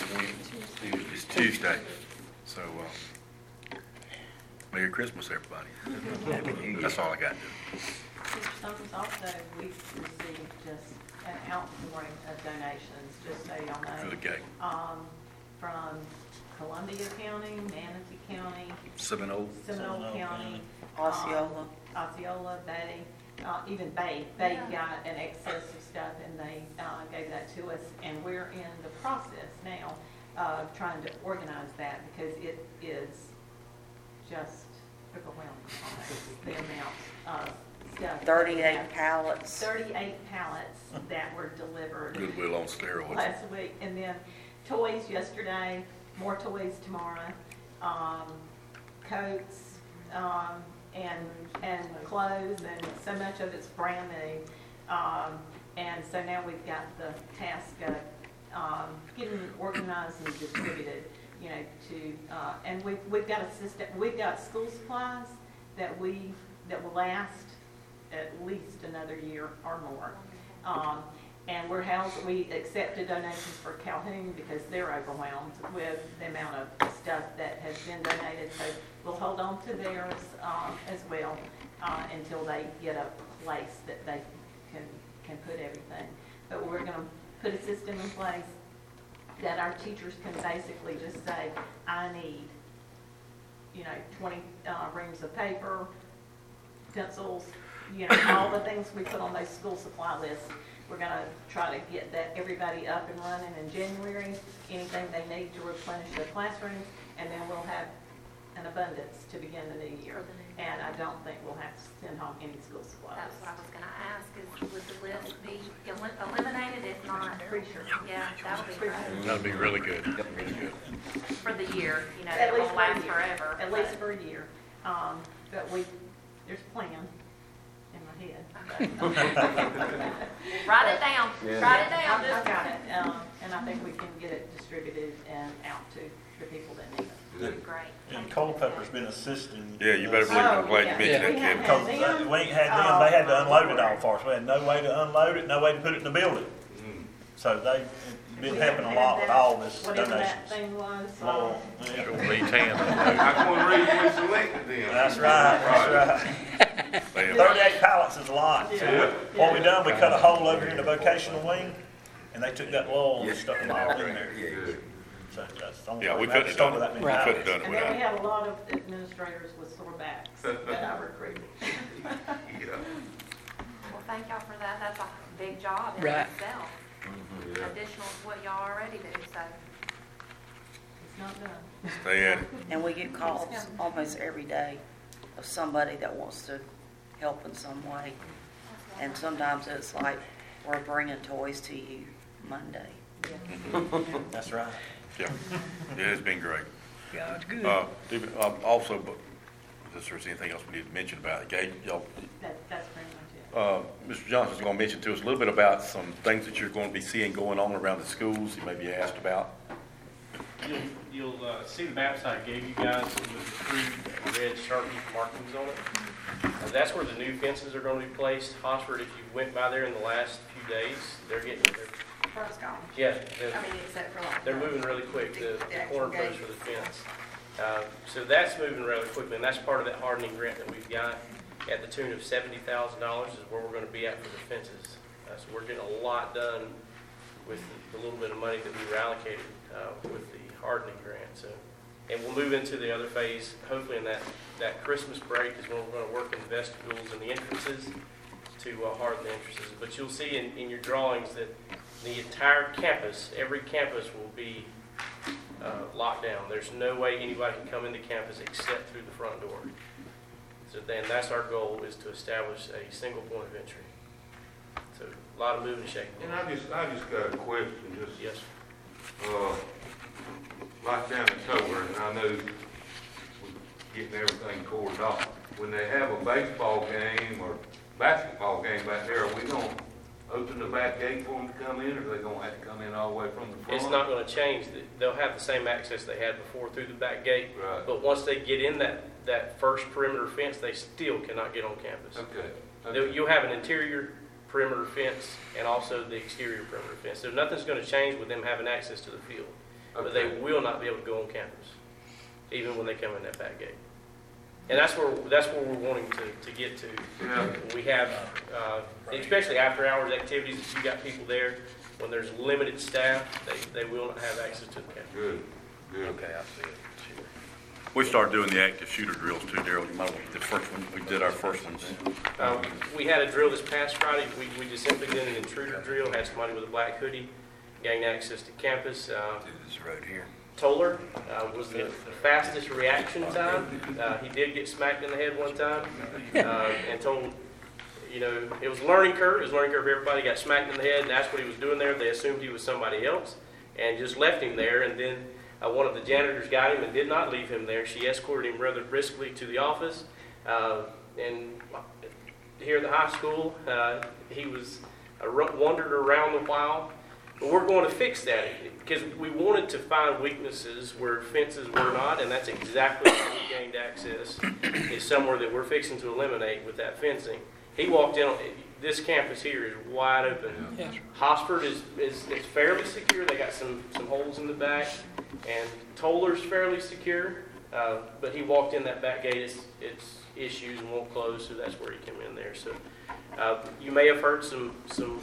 is Tuesday. So, uh, Merry Christmas, everybody. That's all I got. Mister Summers, also, we've received just an outpouring of donations, just so y'all know. Good game. Um, from Columbia County, Manatee County, Seminole. Seminole Seminole County. County. Osceola. um, Osceola, Betty, uh, even Bay. They got an excess of stuff and they, uh, gave that to us. And we're in the process now of trying to organize that because it is just overwhelming on us, the amount of stuff. Thirty-eight pallets. Thirty-eight pallets that were delivered Goodwill on steroids. last week. And then toys yesterday, more toys tomorrow, um, coats, um, and, and clothes, and so much of it's brand new. Um, and so now we've got the task of, um, getting organized and distributed, you know, to, uh, and we've, we've got a system, we've got school supplies that we, that will last at least another year or more. Um, and we're housed, we accepted donations for Calhoun because they're overwhelmed with the amount of stuff that has been donated. So we'll hold on to theirs, um, as well, uh, until they get a place that they can, can put everything. But we're gonna put a system in place that our teachers can basically just say, I need, you know, twenty, uh, reams of paper, pencils, you know, all the things we put on those school supply lists. We're gonna try to get that, everybody up and running in January, anything they need to replenish their classrooms, and then we'll have an abundance to begin the new year. And I don't think we'll have to send home any school supplies. That's what I was gonna ask, is would the list be elim- eliminated if not? Pretty sure. Yeah, that would be great. That'd be really good, really good. For the year, you know, At it least won't for a last year. forever. At least for a year. Um, but we, there's a plan in my head. Write it down, Yeah. write it down. I've I've got it, um, and I think we can get it distributed and out to the people that need it. Good. Great. And Culpepper's been assisting. Yeah, you better us. believe it. I'm Oh, glad yeah. you mentioned We that, haven't Kevin. had Because them. we ain't had them, they had to unload it all for us. We had no way to unload it, no way to put it in the building. Mm. So they've been We helping haven't a lot had with that- all this Whatever donations. that thing was. um, Well, yeah. Sure needs hands. I couldn't read we selected them. That's right, that's right. They have- Thirty-eight pallets is a lot. So Yeah. what we done, we cut a hole over in the vocational wing, and they took that wall and stuck them all in there. Good. So that's the only Yeah, way we we had couldn't to have start done with that it. many We pallets. couldn't have done it And then we without. had a lot of administrators with sore backs that I recruited. Yeah. Well, thank y'all for that. That's a big job in Right. itself. Yeah. Additional to what y'all already do, so. It's not done. Stay at it. And we get calls almost every day of somebody that wants to help in some way. And sometimes it's like, we're bringing toys to you Monday. That's right. Yeah, it has been great. God's good. Uh, do- uh, Also, but if there's anything else we need to mention about it, okay? Y'all, That, that's pretty much it. uh, Mister Johnson's going to mention to us a little bit about some things that you're going to be seeing going on around the schools. He may be asked about. You'll, you'll uh, see the maps I gave you guys with the three red Sharpie markings on it. Uh, That's where the new fences are going to be placed. Hosford, if you went by there in the last few days, they're getting, they're, First gone. yeah, they're- I mean, except for like. they're moving really quick, the The the actual corner posts gate. for the fence. Uh, So that's moving rather quickly, and that's part of that hardening grant that we've got at the tune of seventy thousand dollars is where we're going to be at for the fences. Uh, So we're getting a lot done with the little bit of money that we were allocated uh, with the hardening grant, so. And we'll move into the other phase, hopefully in that, that Christmas break is when we're going to work in the vestibules and the entrances to uh, harden the entrances. But you'll see in, in your drawings that the entire campus, every campus will be uh, locked down. There's no way anybody can come into campus except through the front door. So then that's our goal, is to establish a single point of entry. So a lot of moving and shaking. And I just, I just got a question, just, Yes. uh, like down in Coburn, and I know we're getting everything cordoned off. When they have a baseball game or basketball game back there, are we gonna open the back gate for them to come in, or are they gonna have to come in all the way from the front? It's not going to change. They'll have the same access they had before through the back gate. Right. But once they get in that, that first perimeter fence, they still cannot get on campus. Okay. They'll- Okay. You'll have an interior perimeter fence and also the exterior perimeter fence. So nothing's going to change with them having access to the field. But they Okay. will not be able to go on campus, even when they come in that back gate. And that's where, that's where we're wanting to, to get to. Yeah. We have, uh, especially after hours activities, if you got people there, when there's limited staff, they, they will not have access to the campus. Good, good. Okay, I see it. We started doing the active shooter drills too, Daryl. You might want the first one, we did our first ones. Um, we had a drill this past Friday. We, we just simply did an intruder drill, had somebody with a black hoodie gain access to campus. Uh, This road here. Toller uh, was the fastest reaction time. Uh, he did get smacked in the head one time uh, and told, you know, it was a learning curve. It was a learning curve for everybody. Got smacked in the head, and that's what he was doing there. They assumed he was somebody else. and just left him there. And then uh, one of the janitors got him and did not leave him there. She escorted him rather briskly to the office. Uh, and here at the high school, uh, he was uh, wandered around a while. But we're going to fix that because we wanted to find weaknesses where fences were not, and that's exactly how we gained access, is somewhere that we're fixing to eliminate with that fencing. He walked in, on, this campus here is wide open. Yes. Hosford is, is, is fairly secure. They got some, some holes in the back, and Toller's fairly secure, uh, but he walked in that back gate, it's, it's issues and won't close, so that's where he came in there. So uh, you may have heard some, some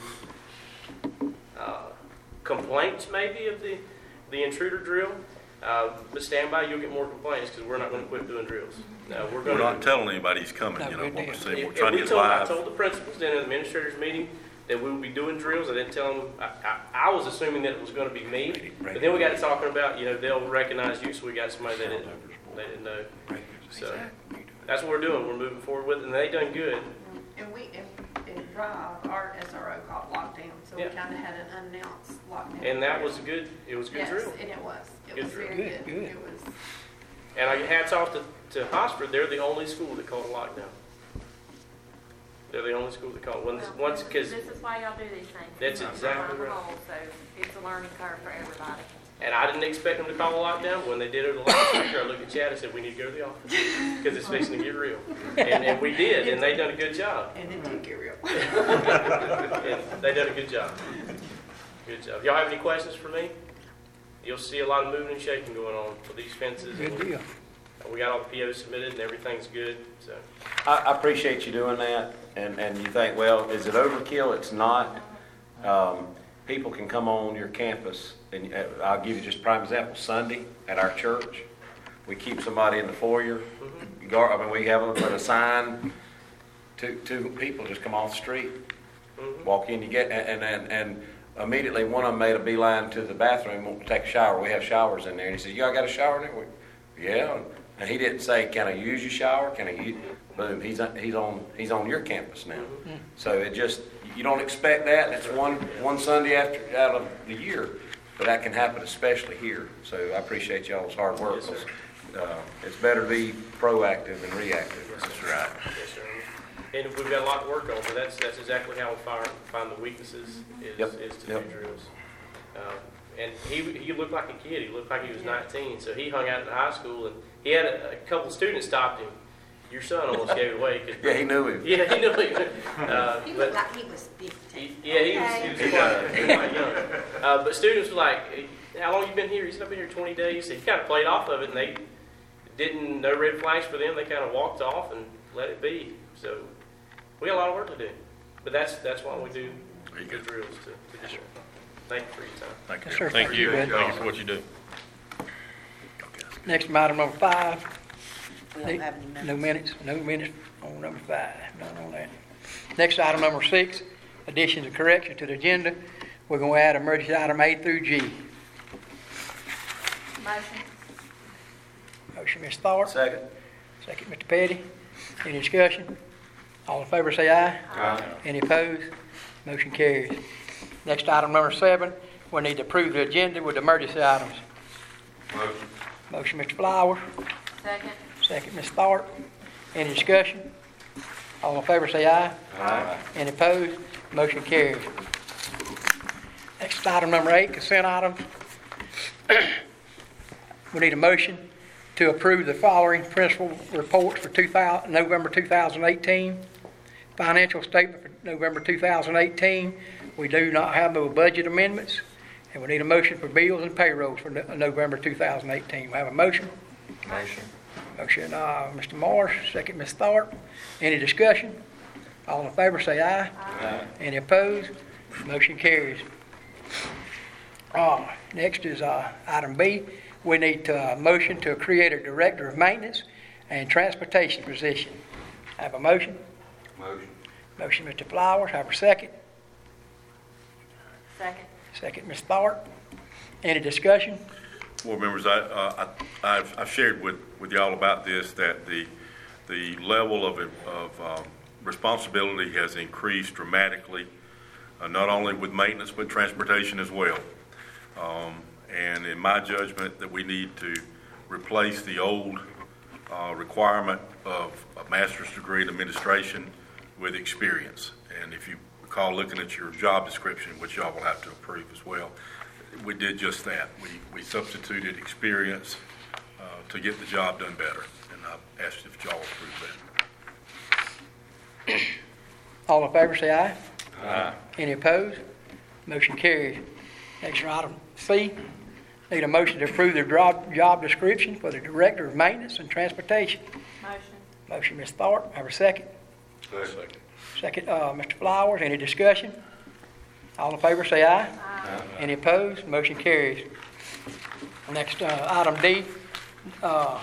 uh, complaints maybe of the, the intruder drill, uh, but stand by, you'll get more complaints because we're not going to quit doing drills. Uh, we're We're going not to, telling anybody he's coming, you know, No, what we're we saying, we're if- trying if to we get told, I live. told the principals in an administrators meeting that we would be doing drills. I didn't tell them, I, I, I was assuming that it was going to be me, but then we got to talking about, you know, they'll recognize you, so we got somebody that didn't, they didn't know. So that's what we're doing. We're moving forward with it, and they done good. And we, and, and uh, our S R O called lockdown, so we Yeah. kind of had an unannounced lockdown. And that was a good, it was a good Yes, drill. and it was. It Good was drill. very Good, good. good. It was. And I hats off to, to Hosford. They're the only school that called a lockdown. They're the only school that called once, Well, once this is- because, This is why y'all do these things. That's It's exactly around the right. hole, So it's a learning curve for everybody. and I didn't expect them to call a lockdown. When they did it the last year, I looked at Chad and said, we need to go to the office because it's fixing to get real. And, and we did, and they done a good job. And it did get real. And they done a good job. Good job. Y'all have any questions for me? You'll see a lot of moving and shaking going on for these fences. Good and deal. We got all the P Os submitted and everything's good, so. I, I appreciate you doing that, and, and you think, well, is it overkill? It's not. Um, people can come on your campus, and uh, I'll give you just a prime example. Sunday at our church, we keep somebody in the foyer. Guard, I mean, we have them put a sign. Two, two people just come off the street, walk in, you get, and, and, and immediately one of them made a beeline to the bathroom, want to take a shower. We have showers in there, and he said, "Y'all got a shower in there?" We, yeah. And he didn't say, "Can I use your shower? Can I use?" Boom, he's on, he's on he's on your campus now. So it just, you don't expect that. And it's one one Sunday after out of the year, but that can happen especially here. So I appreciate y'all's hard work. Yes, sir. 'Cause, uh, it's better to be proactive than reactive. That's right. Yes, sir. And we've got a lot to work on, but that's that's exactly how we find find the weaknesses is, Yep. is to Yep. do drills. Um, and he he looked like a kid. He looked like he was nineteen. So he hung out in high school, and he had a, a couple students stopped him. Your son almost gave it away. 'Cause, Yeah, he knew him. Yeah, he knew him. Uh, He but looked like he was fifteen. he, yeah, he was, he was quite, he was quite young. Uh, but students were like, "How long you been here?" He said, "I've been here twenty days." So he kind of played off of it, and they didn't, no red flags for them. They kind of walked off and let it be. So we got a lot of work to do. But that's that's why we do the drills to, to do it. Thank you for your time. Thank Yes, you. sir. Thank you. Good. Thank you for what you do. Next item number five. We don't have any minutes. No minutes, no minutes on number five, none on that. Next item number six, additions and corrections to the agenda. We're going to add emergency item A through G. Motion. Motion, Mister Thorpe. Second. Second, Mister Petty. Any discussion? All in favor say aye. Aye. Any opposed? Motion carries. Next item number seven, we need to approve the agenda with emergency items. Motion. Motion, Mister Flowers. Second. Second, Miz Thorpe. Any discussion? All in favor say aye. Aye. Any opposed? Motion carries. Next item number eight, consent items. We need a motion to approve the following principal reports for two thousand, November two thousand eighteen. Financial statement for November two thousand eighteen. We do not have no budget amendments. And we need a motion for bills and payrolls for No- November two thousand eighteen. We have a motion? Motion. Motion, uh, Mister Morris, second, Miz Thorpe. Any discussion? All in favor say aye. Aye. Any opposed? Motion carries. Uh, next is, uh, item B. We need to, uh, motion to create a director of maintenance and transportation position. Have a motion? Motion. Motion, Mister Flowers, have a second. Second. Second, Miz Thorpe. Any discussion? Board members, I, uh, I, I've, I've shared with, with y'all about this, that the, the level of, of um, responsibility has increased dramatically, uh, not only with maintenance, but transportation as well. Um, and in my judgment, that we need to replace the old uh, requirement of a master's degree in administration with experience. And if you recall looking at your job description, which y'all will have to approve as well, we did just that. We, we substituted experience uh, to get the job done better. And I asked if y'all approve that. All in favor, say aye. Aye. Any opposed? Motion carries. Next item C, need a motion to approve the job, job description for the Director of Maintenance and Transportation. Motion. Motion, Miz Thorpe, have a second. Second. Second, uh, Mister Flowers, any discussion? All in favor, say aye. Aye. Any opposed? Motion carries. Next, uh, item D, uh,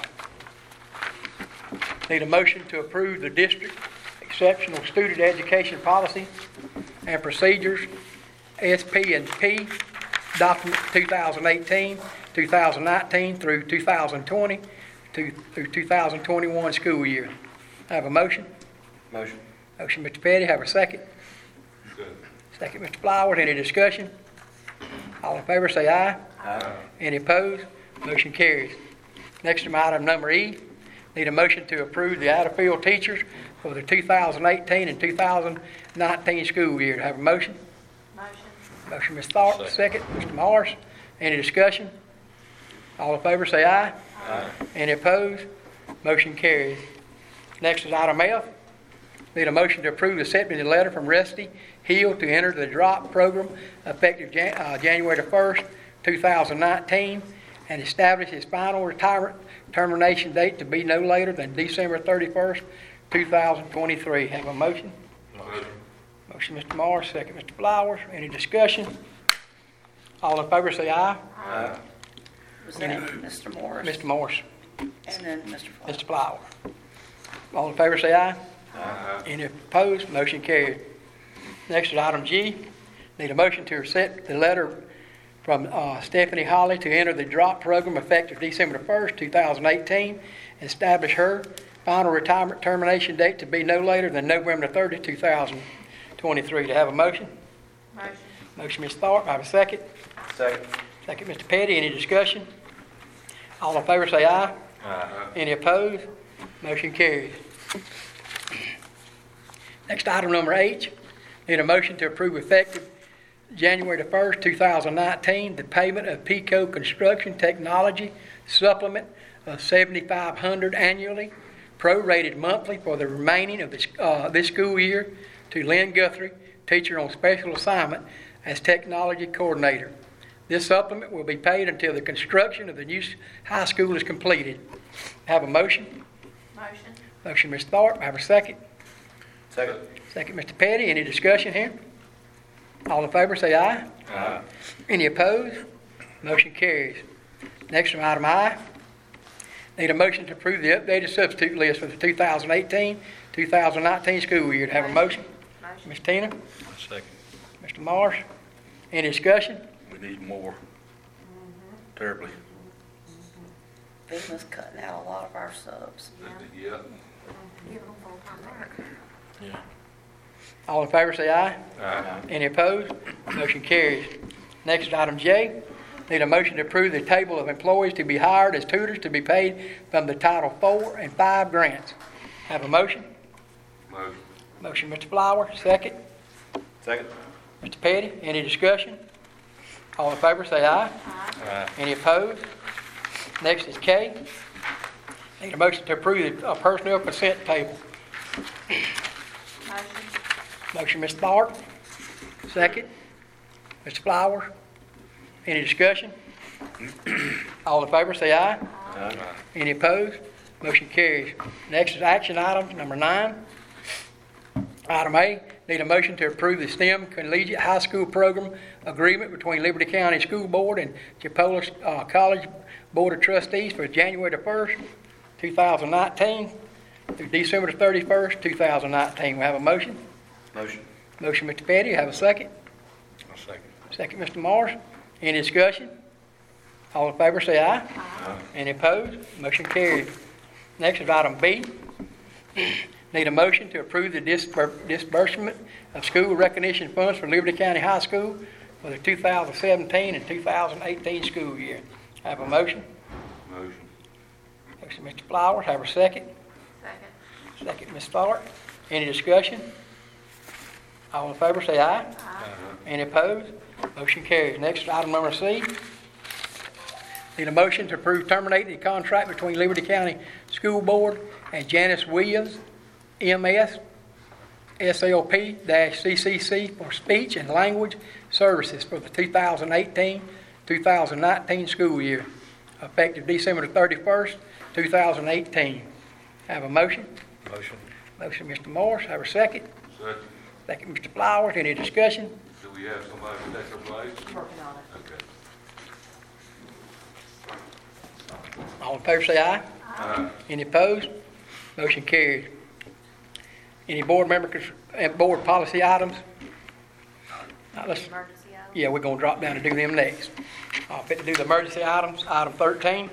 need a motion to approve the district exceptional student education policy and procedures, S P and P, document two thousand eighteen, two thousand nineteen through two thousand twenty, to, through two thousand twenty-one school year. Have a motion? Motion. Motion, Mister Petty, have a second. Good. Second, Mister Flowers, any discussion? All in favor, say aye. Aye. Any opposed? Motion carries. Next to item number E, need a motion to approve the out-of-field teachers for the two thousand eighteen and two thousand nineteen school year. Have a motion? Motion. Motion, Miz Tharp, Second. second, Mister Morris. Any discussion? All in favor, say aye. Aye. Any opposed? Motion carries. Next is item F. Need a motion to approve accepting the letter from Rusty Hill to enter the DROP program effective Jan- uh, January the first, two thousand nineteen, and establish his final retirement termination date to be no later than December thirty-first, two thousand twenty-three. Have a motion? Motion. Motion, Mister Morris, second, Mister Flowers. Any discussion? All in favor, say aye. Aye. Was that Mister Morris? Mister Morris, And then Mister Flowers. Mister Flowers. All in favor, say aye. Aye. Any opposed? Motion carried. Next is item G. Need a motion to accept the letter from uh, Stephanie Holly to enter the DROP program effective December the first, two thousand eighteen, and establish her final retirement termination date to be no later than November thirtieth, two thousand twenty-three. To have a motion? Motion. Motion, Miz Tharp. Have a second. Second. Second, Mister Petty. Any discussion? All in favor, say aye. Aye. Any opposed? Motion carries. Next, item number H. Need a motion to approve effective January the first, two thousand nineteen, the payment of PECO Construction Technology supplement of seventy-five hundred dollars annually, prorated monthly for the remaining of this, uh, this school year to Lynn Guthrie, teacher on special assignment as technology coordinator. This supplement will be paid until the construction of the new high school is completed. Have a motion? Motion. Motion, Miz Thorpe. Have a second. Second. Second, Mister Petty. Any discussion here? All in favor, say aye. Aye. Any opposed? Motion carries. Next on item I. Need a motion to approve the updated substitute list for the two thousand eighteen, two thousand nineteen school year. To have a motion? Motion. Miz Tina? Second. Mister Morris? Any discussion? We need more. Terribly. FEMA's cutting out a lot of our subs. Yeah. Give them full-time work. Yeah. All in favor, say aye. Aye. Any opposed? Motion carries. Next is item J. Need a motion to approve the table of employees to be hired as tutors to be paid from the Title four and five grants. Have a motion? Motion. Motion, Mister Flower. Second. Second. Mister Petty. Any discussion? All in favor, say aye. Aye. Any opposed? Next is K. Need a motion to approve the uh, personnel consent table. Motion. Motion, Mister Tharp. Second. Mister Flowers. Any discussion? All in favor, say aye. Aye. Any opposed? Motion carries. Next is action item number nine. Item A, need a motion to approve the STEM Collegiate High School Program Agreement between Liberty County School Board and Chipola uh, College Board of Trustees for January the first, two thousand nineteen through December the thirty-first, two thousand nineteen. We have a motion. Motion. Motion, Mister Petty. Have a second. I'll second. Second, Mister Morris. Any discussion? All in favor, say aye. Aye. Any opposed? Motion carried. Next is item B. Need a motion to approve the disbur- disbursement of school recognition funds for Liberty County High School for the two thousand seventeen and two thousand eighteen school year. Have a motion? Motion. Motion, Mister Flowers, have a second? Second. Second, Miz Tharp. Any discussion? All in favor, say aye. Aye. Any opposed? Motion carries. Next, item number C. Need a motion to approve terminating the contract between Liberty County School Board and Janice Williams, M S, S L P C C C for speech and language services for the two thousand eighteen two thousand nineteen school year, effective December the thirty-first, two thousand eighteen. Have a motion? Motion. Motion, Mister Morris. Have a second? Second. Second, Mister Flowers. Any discussion? Do we have somebody to take her place? Working on it. Okay. All in favor, say aye. Aye. Any opposed? Motion carries. Any board members, uh, board policy items? Now, let's, Emergency item? yeah, we're gonna drop down and do them next. Uh, fit to do the emergency items, item thirteen.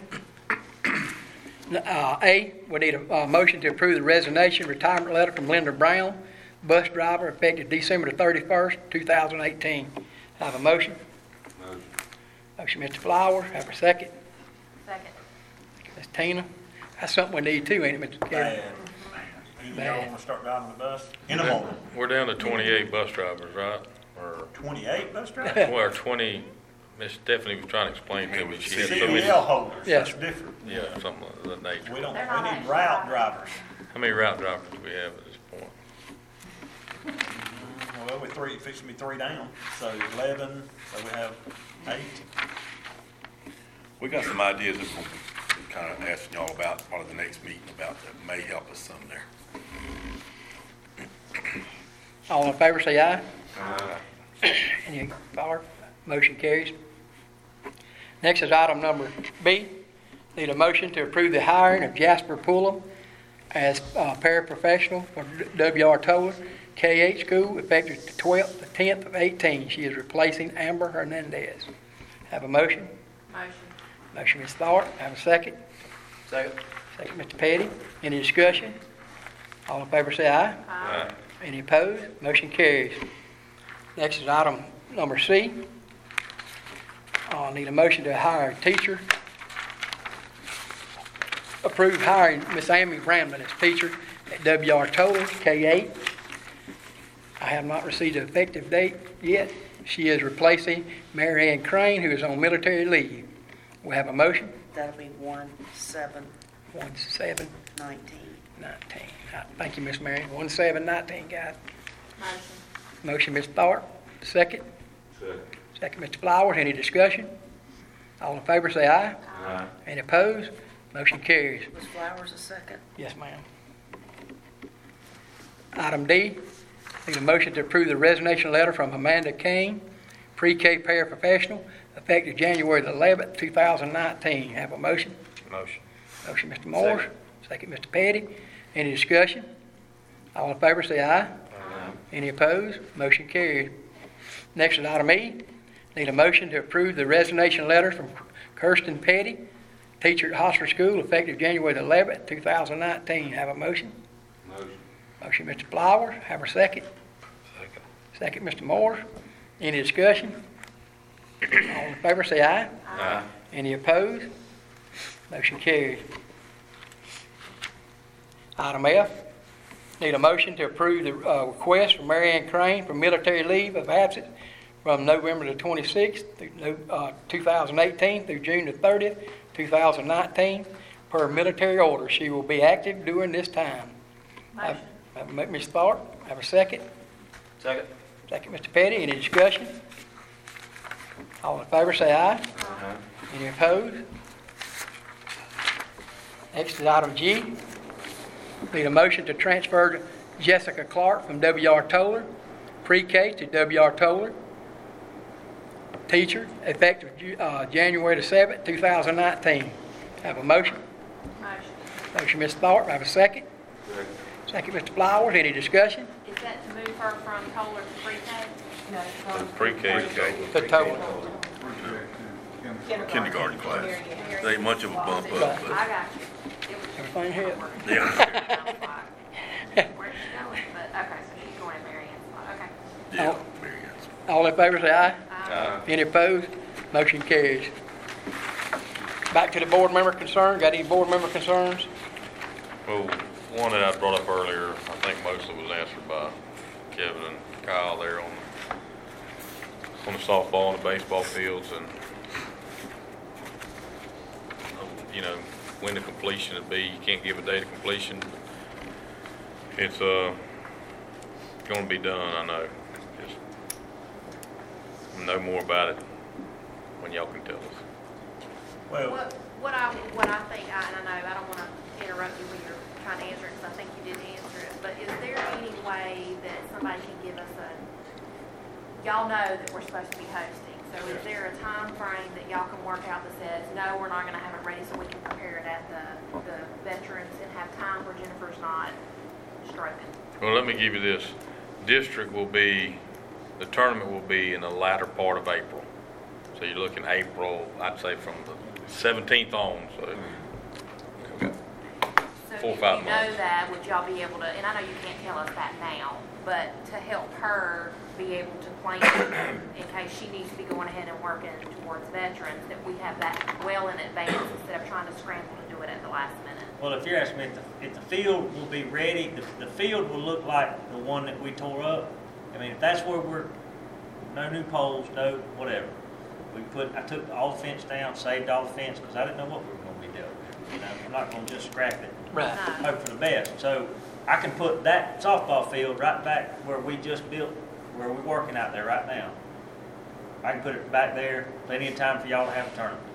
Uh, A, we need a, uh motion to approve the resignation retirement letter from Linda Brown, bus driver, effective December the thirty-first, two thousand eighteen. Have a motion? Motion. Motion, Mister Flowers. Have a second? Second. Miss Tina. That's something we need too, ain't it, Mister Kevin? Bad. You y'all wanna start driving the bus in the morning? We're down to twenty-eight bus drivers, right? Or, Twenty-eight bus drivers? well, twenty, Miss Stephanie was trying to explain to me. She had so C many. D L holders, Yes. that's different. Yeah, something of that nature. We don't, They're we not need actually route drivers. drivers. How many route drivers do we have at this point? Well, we're three, fixing to be three down, so eleven, so we have eight. We got some ideas that we'll kind of ask y'all about part of the next meeting about that may help us some there. All in favor, say aye. Aye. Any opposed? Motion carries. Next is item number B. Need a motion to approve the hiring of Jasper Pullum as uh, paraprofessional for W R Toller K eight school, effective the twelfth, the tenth of eighteen. She is replacing Amber Hernandez. Have a motion? Motion. Motion, Miz Tharp. Have a second? Second. Second, Mister Petty. Any discussion? All in favor, say aye. Aye. Any opposed? Motion carries. Next is item number C. I need a motion to hire a teacher. Approve hiring Miss Amy Bramlin as teacher at W R Toller, K eight. I have not received an effective date yet. She is replacing Mary Ann Crane, who is on military leave. We have a motion? That'll be one, seven, One seven nineteen. nineteen. Uh, Thank you, Miss Mary. One seven nineteen, guys. Motion. Motion, Miz Tharp. Second. Second. Second, Mister Flowers. Any discussion? All in favor, say aye. Aye. Any opposed? Motion carries. Was Flowers a second? Yes, ma'am. Item D, need a motion to approve the resignation letter from Amanda King, pre-K paraprofessional, effective January the eleventh, two thousand nineteen. Have a motion? Motion. Motion, Mister Morris. Second, Mister Petty. Any discussion? All in favor, say aye. Aye. Any opposed? Motion carries. Next is item E. Need a motion to approve the resignation letter from Kirsten Petty, teacher at Hosler School, effective January the eleventh, two thousand nineteen. Have a motion? Motion. Motion, Mister Flowers. Have a second? Second. Second, Mister Morris. Any discussion? All in favor, say aye. Aye. Any opposed? Motion carries. Item F. Need a motion to approve the uh, request from Mary Ann Crane for military leave of absence from November the twenty-sixth, through, uh, two thousand eighteen through June the thirtieth, two thousand nineteen. Per military order, she will be active during this time. Motion. Have, have Miz Tharp, have a second? Second. Second, Mister Petty. Any discussion? All in favor, say aye. Aye. Any opposed? Next is item G. Need a motion to transfer Jessica Clark from W R Toller, pre-K to W R Toller, teacher, effective uh, January the seventh, two thousand nineteen. Have a motion? Motion. Motion, Miz Tharp. Have a second? Second. Second, Mister Flowers. Any discussion? Is that to move her from Toller to pre-K? No, from Pre-K. The Toller. Kindergarten class. There ain't much of a bump up, I but got you. It was Everything here? yeah. I was like, where's she going? But, okay, so she's going to Mary Ann's spot, okay. Yeah, Mary Ann's. All in favor, say aye. Aye. Aye. Any opposed? Motion carries. Back to the board member concern. Got any board member concerns? Well, one that I brought up earlier, I think most of it was answered by Kevin and Kyle there on, on the softball and the baseball fields, and, you know, when the completion would be. You can't give a date of completion. It's, uh, gonna be done, I know. Just know more about it when y'all can tell us. Well, What, what I, what I think, I, and I know, I don't wanna interrupt you when you're trying to answer it, because I think you did answer it, but is there any way that somebody can give us a, y'all know that we're supposed to be hosting, so is there a time frame that y'all can work out that says, no, we're not gonna have it ready so we can prepare it at the, the veterans and have time where Jennifer's not stroking? Well, let me give you this. District will be, the tournament will be in the latter part of April. So you're looking April, I'd say from the seventeenth on, so we've got So four or if five you know months. that, would y'all be able to, and I know you can't tell us that now, but to help her be able to plan in case she needs to be going ahead and working towards veterans, that we have that well in advance instead of trying to scramble to do it at the last minute? Well, if you're asking me if the, if the field will be ready, the, the field will look like the one that we tore up. I mean, if that's where we're, no new poles, no whatever. We put, I took all the fence down, saved all the fence, because I didn't know what we were going to be doing. You know, I'm not going to just scrap it. Right. Hope for the best. So I can put that softball field right back where we just built, where we're working out there right now. I can put it back there, plenty of time for y'all to have a tournament.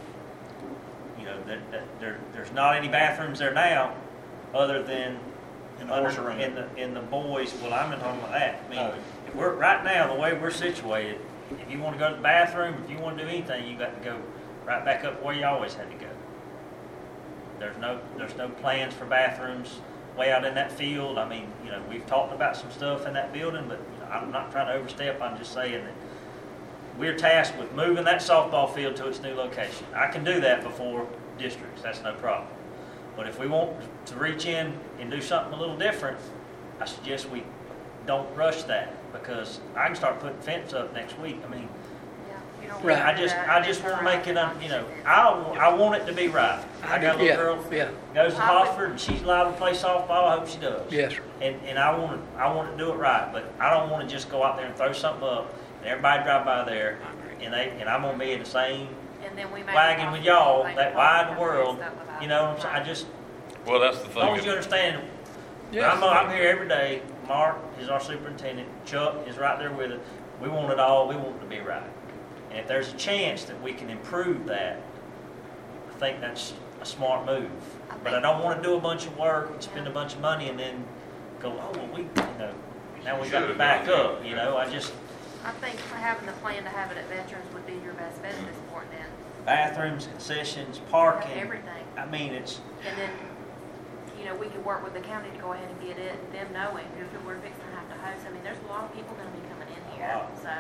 You know, that, that, there, there's not any bathrooms there now, other than In the under- horse arena. in the, in the boys, well, I'm not talking about that. I mean, Oh. we're, right now, the way we're situated, if you wanna go to the bathroom, if you wanna do anything, you got to go right back up where you always had to go. There's no, there's no plans for bathrooms way out in that field. I mean, you know, we've talked about some stuff in that building, but you know, I'm not trying to overstep, I'm just saying that we're tasked with moving that softball field to its new location. I can do that before districts, that's no problem. But if we want to reach in and do something a little different, I suggest we don't rush that, because I can start putting fence up next week. I mean, Yeah, you don't Right. wanna I do just, that. I just want to make it, un- you know, I, wa- I want it to be right. I got a little Yeah, girl, yeah. goes to I would- Hosford, and she's liable to play softball, I hope she does. Yes, sir. And, and I want to, I want to do it right, but I don't want to just go out there and throw something up, and everybody drive by there, and they, and I'm gonna be in the same And then we may. wagon with y'all, that wide world, you know what I'm saying? I just, Well, that's the as long as thing. you understand, Yes. I'm, I'm here every day. Mark is our superintendent. Chuck is right there with it. We want it all. We want it to be right. And if there's a chance that we can improve that, I think that's a smart move. But I don't want to do a bunch of work and spend a bunch of money and then go, oh, well, we, you know, now we got to Should've back done up. that. You know, I just, I think for having the plan to have it at veterans would be your best bet at this point then. bathrooms, concessions, parking. Everything. I mean, it's, And then, you know, we could work with the county to go ahead and get it, and them knowing if we're fixing to have to host. I mean, there's a lot of people gonna be coming in here, Wow. so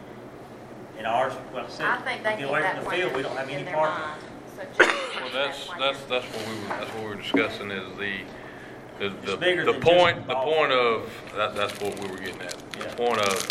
in ours, well, I said, I think they get need away that from the field, we plan don't have in any their parking. mind. So just- Well, that's, that's, that's what we were, that's what we were discussing is the, the, It's the, bigger the than just point, the golf. point of, that, that's what we were getting at. Yeah. The point of,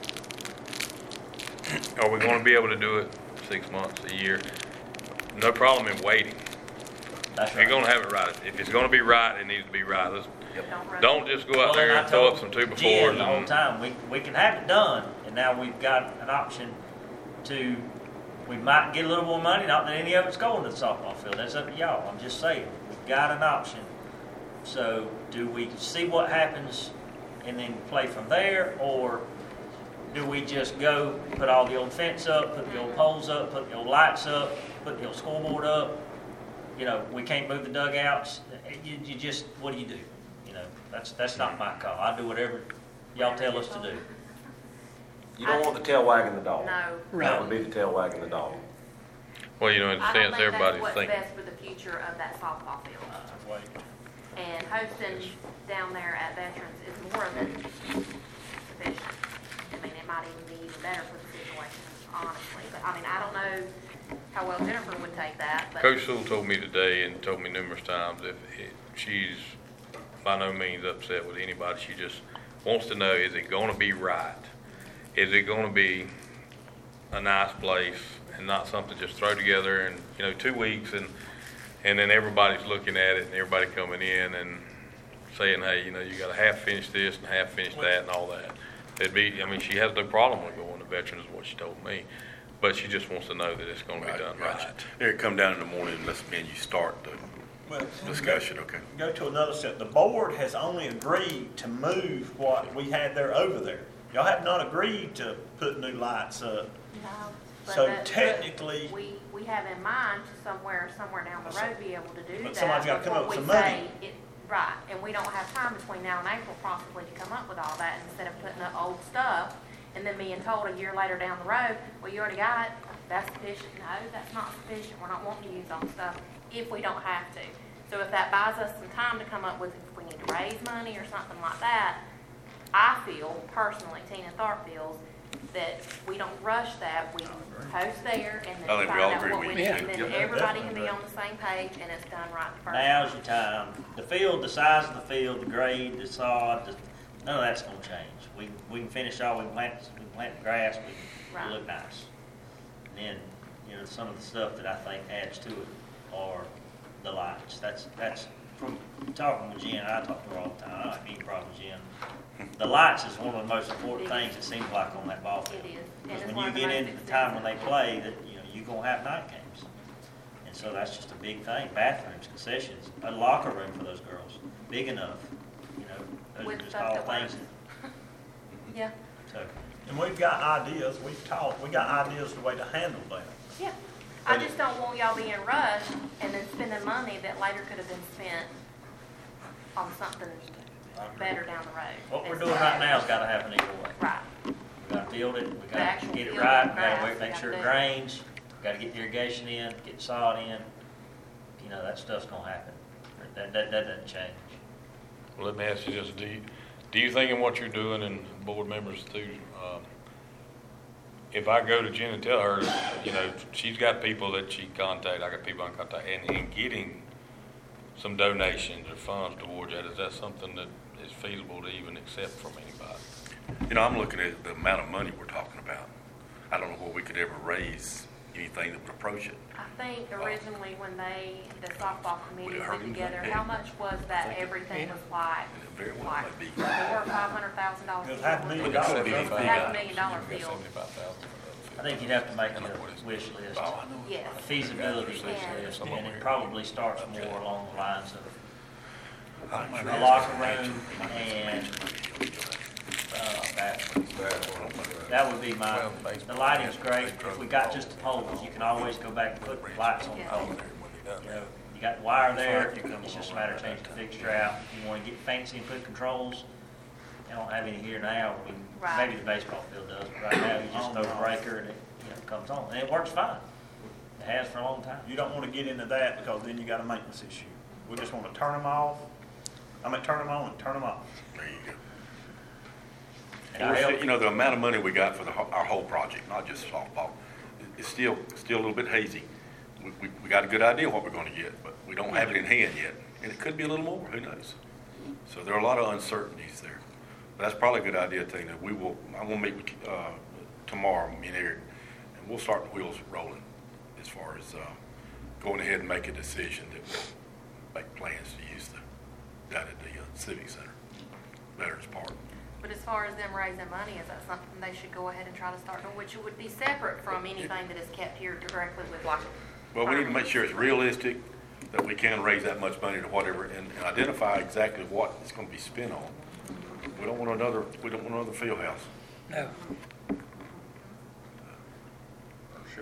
are we gonna be able to do it six months, a year? No problem in waiting. That's If you're right. gonna have it right, if it's gonna be right, it needs to be right. Let's, Don't rush. don't just go Well, out there and I and throw up told some two Jen befores the whole and, time, we, we can have it done, and now we've got an option to, we might get a little more money, not that any of it's going to the softball field, that's up to y'all, I'm just saying, we've got an option. So, do we see what happens and then play from there, or do we just go, put all the old fence up, put the old poles up, put the old lights up, put the old scoreboard up? You know, we can't move the dugouts, you, you just, what do you do? You know, that's, that's not my call, I do whatever y'all tell us to do. You don't want the tail wagging the dog. No. That would be the tail wagging the dog. well, you know, in a I don't sense, think that's everybody's what's thinking. best for the future of that softball field. Uh, wait. And hosting down there at Veterans is more than sufficient. I mean, it might even be even better for the situation, honestly. But, I mean, I don't know how well Jennifer would take that, but. Coach Sewell told me today and told me numerous times if it, she's by no means upset with anybody. She just wants to know, is it going to be right? Is it going to be a nice place and not something just throw together in, you know, two weeks and, and then everybody's looking at it and everybody coming in and saying, hey, you know, you gotta half finish this and half finish that and all that. It'd be, I mean, she has no problem with going to veterans is what she told me, but she just wants to know that it's gonna be done right. Here, come down in the morning and let's, me and you start the Well, discussion, okay? Go to another step. The board has only agreed to move what we had there over there. Y'all have not agreed to put new lights up. No, but So that- but technically- We, we have in mind to somewhere, somewhere down the road be able to do that. But somebody's gotta come up with before some we money. say it- Right, and we don't have time between now and April possibly to come up with all that, instead of putting up old stuff and then being told a year later down the road, well, you already got it, that's sufficient. No, that's not sufficient, we're not wanting to use old stuff if we don't have to. So if that buys us some time to come up with, if we need to raise money or something like that, I feel personally, Tina Tharp feels, that we don't rush that, we post there and I then think we find all out agree what we we need need, to. and then Yeah, everybody can definitely be agree. on the same page and it's done right the first Now's time. your time. The field, the size of the field, the grade, the sod, the, none of that's gonna change. We, we can finish all, we can plant, we can plant the grass, we can, Right. it'll look nice. And then, you know, some of the stuff that I think adds to it are the lights. That's, that's, from talking with Jen, I talk to her all the time, I don't have any problem with Jen. The lights is one of the most important things, it seems like, on that ball field. It is. And Because it's when one you of the get most into the time when they expensive. play, that, you know, you're gonna have night games. And so that's just a big thing, bathrooms, concessions, a locker room for those girls, big enough, you know, those are With just stuff all that things. works. Yeah, So, And we've got ideas, we've talked, we got ideas the way to handle that. yeah. I just don't want y'all being rushed and then spending money that later could have been spent on something better down the road. what we're doing right now has gotta happen either way. Right. We gotta build it, we The gotta actual get it field right, and we gotta grass, wait- make we sure it gotta do it. drains, we gotta get the irrigation in, get sod in, you know, that stuff's gonna happen. That, that, that doesn't change. Well, let me ask you this, do you, do you think in what you're doing, and board members too, um, if I go to Jen and tell her, you know, she's got people that she contact, I got people I contact, and, and getting some donations or funds towards that, is that something that is feasible to even accept from anybody? You know, I'm looking at the amount of money we're talking about. I don't know where we could ever raise anything that would approach it. I think originally when they, the softball committee Would it hurt put him? together, Yeah. how much was that everything was like? And it very well Like, might be. four or five hundred thousand dollars. It was half a million Look at dollars. seventy-five. Half a million dollar You've got field. seventy-five thousand for I that think you'd have to make I know a what it's- wish list, Oh, I know. Yes. a feasibility Yeah. list, Some of and them it are- probably starts more along the lines of I'm sure a that's locker gonna room and, uh, bathrooms. That That would be my, the lighting's great, if we got just the poles, you can always go back and put lights on the pole. You know, you got wire there, it's just a matter of changing the fixture out. If you wanna get fancy and put controls, I don't have any here now, I mean, Right. maybe the baseball field does, but right now, you just throw the breaker and it, you know, comes on, and it works fine. It has for a long time. You don't wanna get into that because then you got a maintenance issue. We just wanna turn them off, I mean, turn them on and turn them off. There you go. And And I we're still- help- You know, the amount of money we got for the, whole- our whole project, not just softball, it's still, still a little bit hazy. We, we, we got a good idea what we're gonna get, but we don't have it in hand yet, and it could be a little more, who knows? So there are a lot of uncertainties there. But that's probably a good idea, Tina. We will, I'm gonna meet with, uh, tomorrow, me and Eric, and we'll start the wheels rolling as far as, uh, going ahead and make a decision that we'll make plans to use the, down at the uh, Civic Center, Veterans Park. But as far as them raising money, is that something they should go ahead and try to start doing, which would be separate from anything that is kept here directly with like? Well, we need to make sure it's realistic, that we can raise that much money to whatever, and and identify exactly what it's gonna be spent on. We don't want another, we don't want another field house. No. Sure.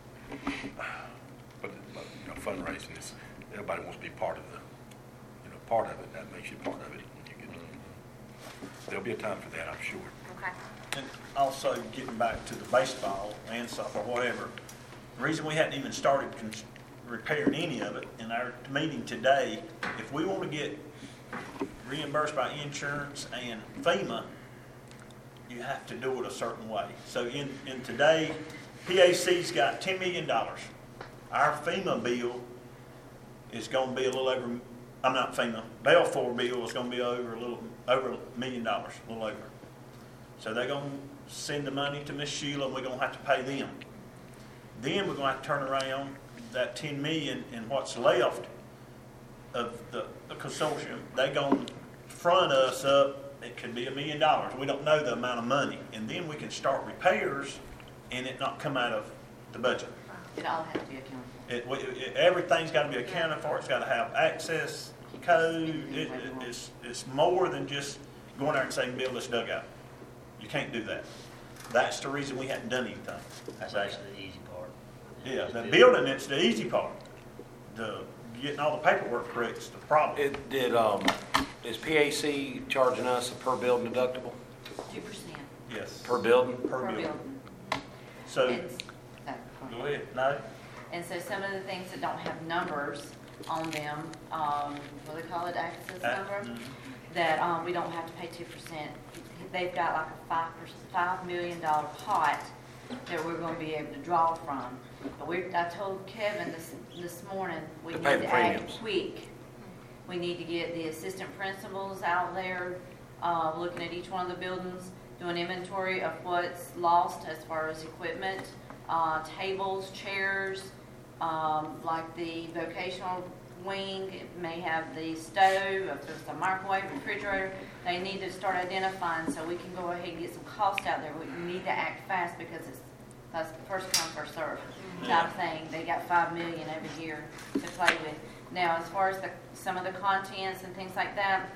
But, but, you know, fundraising is, everybody wants to be part of the, you know, part of it, that makes you part of it. when you get- There'll be a time for that, I'm sure. Okay. And also, getting back to the baseball and stuff or whatever, the reason we hadn't even started cons- repairing any of it, in our meeting today, if we want to get reimbursed by insurance and FEMA, you have to do it a certain way. So in, in today, P A C's got ten million dollars. Our FEMA bill is gonna be a little over, I'm not FEMA, Balfour bill is gonna be over a little, over a million dollars, a little over. So they're gonna send the money to Miss Sheila, we're gonna have to pay them. Then we're gonna have to turn around that ten million and what's left of the, the consortium, they gonna front us up, it could be a million dollars. We don't know the amount of money. And then we can start repairs and it not come out of the budget. It all has to be accounted It, we- it, everything's gotta be accounted for, it's gotta have access code, it, it- it's, it's more than just going there and saying, build this dugout. You can't do that. That's the reason we hadn't done anything. That's actually the easy part. Yeah, the building, it's the easy part. The, getting all the paperwork correct is the problem. It did, um, is P A C charging us a per building deductible? for. Two percent Yes. Per building? Per per building. building. So, It's- no, go go ahead, no? And so some of the things that don't have numbers on them, um, what do they call it, access Uh, number, mhm. that, um, we don't have to pay two percent. They've got like a five percent, five million dollar pot that we're gonna be able to draw from. But we, I told Kevin this, this morning, we To need pay the to act premiums. quick. We need to get the assistant principals out there, uh, looking at each one of the buildings, doing inventory of what's lost as far as equipment, uh, tables, chairs, um, like the vocational wing, it may have the stove, if there's a microwave, refrigerator, they need to start identifying so we can go ahead and get some cost out there. We need to act fast because it's, that's first come, first served type thing. They got five million every year to play with. Now, as far as the, some of the contents and things like that,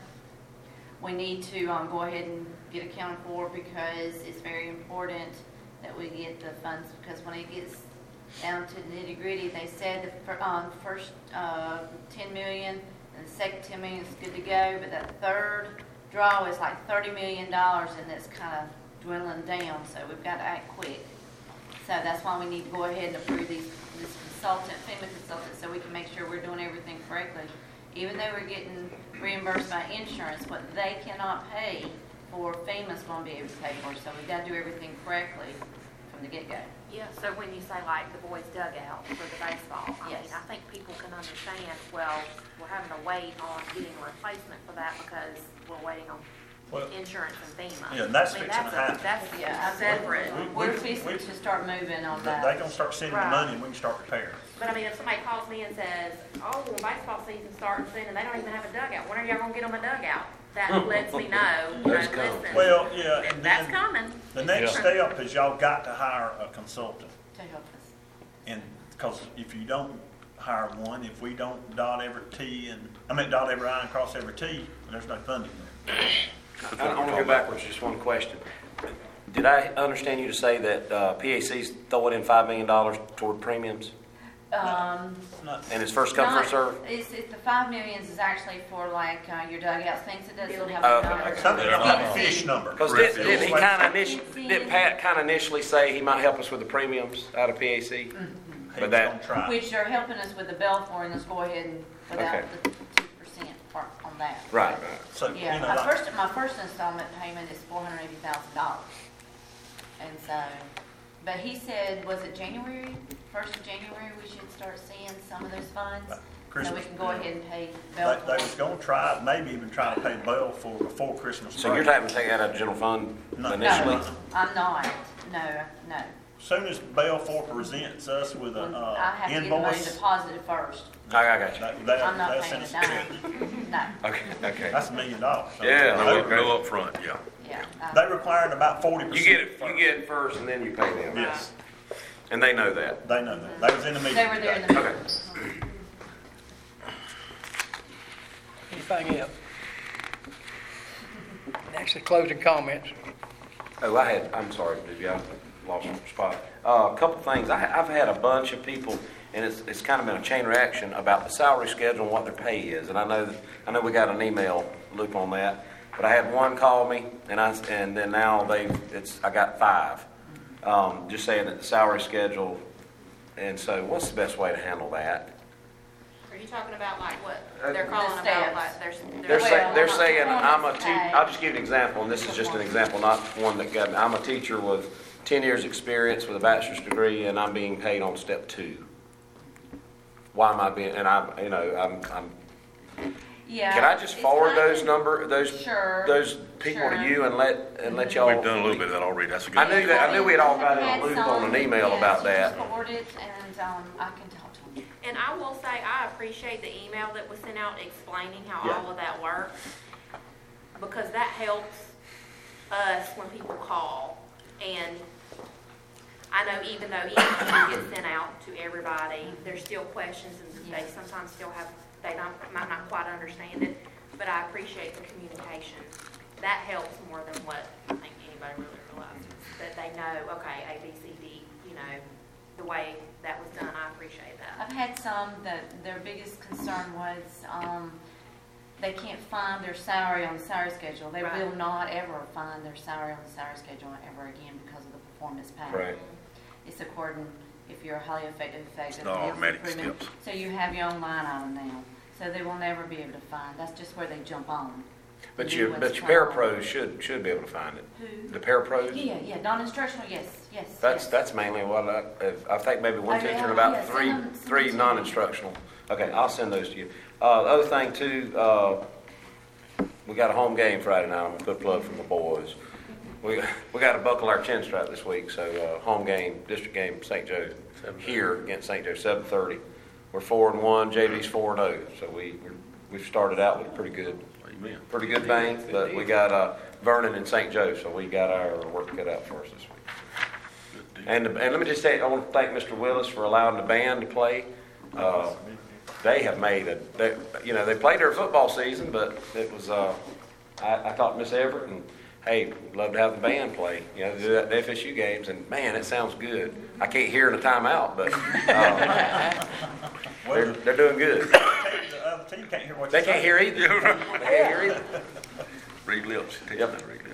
we need to, um, go ahead and get accounted for because it's very important that we get the funds, because when it gets down to the nitty gritty, they said the fir- um, first uh, ten million and the second ten million is good to go, but that third draw is like thirty million dollars and it's kind of dwindling down, so we've got to act quick. So that's why we need to go ahead and approve these, this consultant, FEMA consultant, so we can make sure we're doing everything correctly. Even though we're getting reimbursed by insurance, what they cannot pay for, FEMA's going to be able to pay for, so we've got to do everything correctly from the get-go. Yeah, so when you say like the boys dugout for the baseball, I Yes. mean, I think people can understand, well, we're having to wait on getting a replacement for that because we're waiting on Well, insurance and FEMA. yeah, and that's I mean, fixing to that's a- happen. That's Yeah, separate. We- We're we- fixing we- to start moving on They that. they gonna start sending the Right. money and we can start repairing. But I mean, if somebody calls me and says, oh, well, baseball season's starting soon and they don't even have a dugout, when are y'all gonna get them a dugout? That lets me know, you know, That's coming. listen, Well, yeah, and that's then coming. the next Yeah. step is y'all got to hire a consultant. To help us. And, because if you don't hire one, if we don't dot every T and, I mean, dot every I and cross every T, there's no funding there. I I want to go backwards, just one question. Did I understand you to say that uh, P A C's throwing in five million dollars toward premiums? Um, Not- And it's first come, first not- served? It's, it's the five millions is actually for like, uh, your dugouts, things that doesn't have Oh, a okay. number. Something They're like not- a fish number. Because did, did he kind of initially, did Pat kind of initially say he might help us with the premiums out of P A C? He's But that- gonna try. Which are helping us with the Belfour, and let's go ahead and without Okay. the two percent part on that. Right. So, you Yeah, know, my like- first, my first installment payment is four hundred eighty thousand dollars. And so, but he said, was it January, first of January, we should start seeing some of those funds? So we Christmas, can go yeah. ahead and pay They, they was Belfour. gonna try, maybe even try to pay Bell for before Christmas So you're break. having to take that out of general fund No. initially? No, I'm not, no, no. Soon as Bell for presents us with a, When- uh, I have to get the money invoice. deposited first. I I got you. that- that- I'm not they'll paying send a us- dime, no, Okay, okay. That's a million dollars. Yeah. No, Okay. no upfront, yeah. yeah. I- They required about forty percent. You get it, you get it first and then you pay them. Yes, And they know that. they know that. They was in the meeting They were there in today. the Okay. meeting. Anything else? Next is closing comments. Oh, I had, I'm sorry, did you, I lost your spot. Uh, a couple things, I, I've had a bunch of people, and it's, it's kind of been a chain reaction about the salary schedule and what their pay is. And I know, that I know we got an email loop on that, but I had one call me, and I, and then now they, it's, I got five. Um, just saying that the salary schedule, and so what's the best way to handle that? Are you talking about like what Uh, they're calling The about, steps. like there's. They're Well, saying, they're I'm a saying, I'm a performance te, pay. I'll just give you an example, and this is just an example, not one that got me. I'm a teacher with ten years' experience with a bachelor's degree, and I'm being paid on step two. Why am I being, and I'm, you know, I'm, I'm, Yeah. Can I just it's forward not- those number, those, Sure, those people to sure. you and let, and let y'all? We've done a little bit of that already, that's a good. I knew that, I knew we had all got in Had a loop some, on an email yes, about you that. just forward it, and, um, I can talk to them. And I will say, I appreciate the email that was sent out explaining how Yeah. all of that works, because that helps us when people call. And I know even though emails do get sent out to everybody, there's still questions, and they sometimes still have, they don't, might not quite understand it, but I appreciate the communication. That helps more than what I think anybody really realizes, that they know, okay, A, B, C, D, you know, the way that was done. I appreciate that. I've had some that their biggest concern was, um, they can't find their salary on the salary schedule. They Right. will not ever find their salary on the salary schedule ever again because of the performance pay. Right. It's according, if you're a highly effective, effective. not yield automatic improvement. skips. So you have your own line item now. So they will never be able to find. That's just where they jump on. But Do your, what's but your called- parapros should, should be able to find it. Who? The parapros? Yeah, yeah, non-instructional, yes, yes. That's, yes. that's mainly what I, if- I think maybe one Oh, teacher yeah, and about yeah, send three, them- send three them to me. non-instructional. Okay, I'll send those to you. Uh, the other thing too, uh, we got a home game Friday night. I'm gonna put a plug for my boys. We, we gotta buckle our chin strap this week, so, uh, home game, district game, Saint Joe, here against Saint Joe, seven thirty. We're four and one, J V's four and oh, so we, we're- we've started out with a pretty good, Amen. pretty good bank, but we got, uh, Vernon and Saint Joe, so we got our work cut out for us this week. And, and let me just say, I want to thank Mister Willis for allowing the band to play. Uh, they have made a, they, you know, they played their football season, but it was, uh, I, I talked to Miss Everett, and hey, love to have the band play, you know, do that at the F S U games, and man, it sounds good. I can't hear in a timeout, but, uh, they're, they're doing good. The other team can't hear what They you're can't saying. hear either. They can't hear either. Read lips, teach Yep. them to read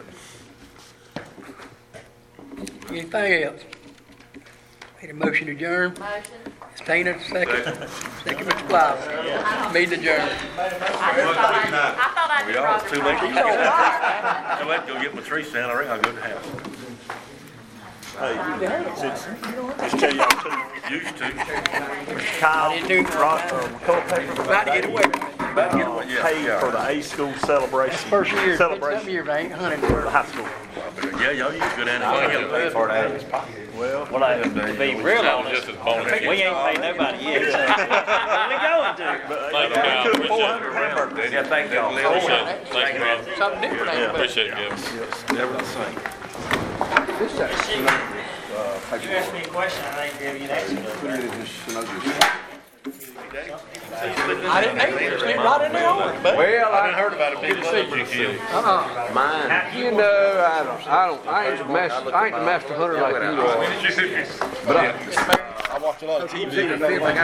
lips. Anything else? Need a motion to adjourn? Motion? Ms. Tina, second. Second, Mister Flowers. Meeting adjourned. I just thought I, I thought I We did all, Roger it's too late. Craig. Too late to go get my tree stand already, I'll go to the house. Hey, just, just tell y'all too, Used to. Kyle, Ron, uh, McCullough paper About to get away. About to get away, yeah, paid yeah. for the A school celebration. First year, some Celebration year, ain't hunting. for the high school. Yeah, y'all used to go down I'm there. gonna pay for it out of his pocket. Well, Well, I, to be real That was honest, just as bonus. we ain't paid nobody yet, so we going to. but Thank they you, Kyle. took Appreciate four it. hundred hamburgers. Yeah, thank y'all. Appreciate it. Thank you, brother. Something different, ain't it? Appreciate it, Gil. Never the same. You asked me a question, I ain't gave you an answer to. I didn't know it. It's right in there on it, but. Well, I I, heard about a big number, Gil. Uh-uh. Mine. you know, I don't, I don't, I ain't the master, I ain't the master hunter like you are. But I, I watched a lot of T V.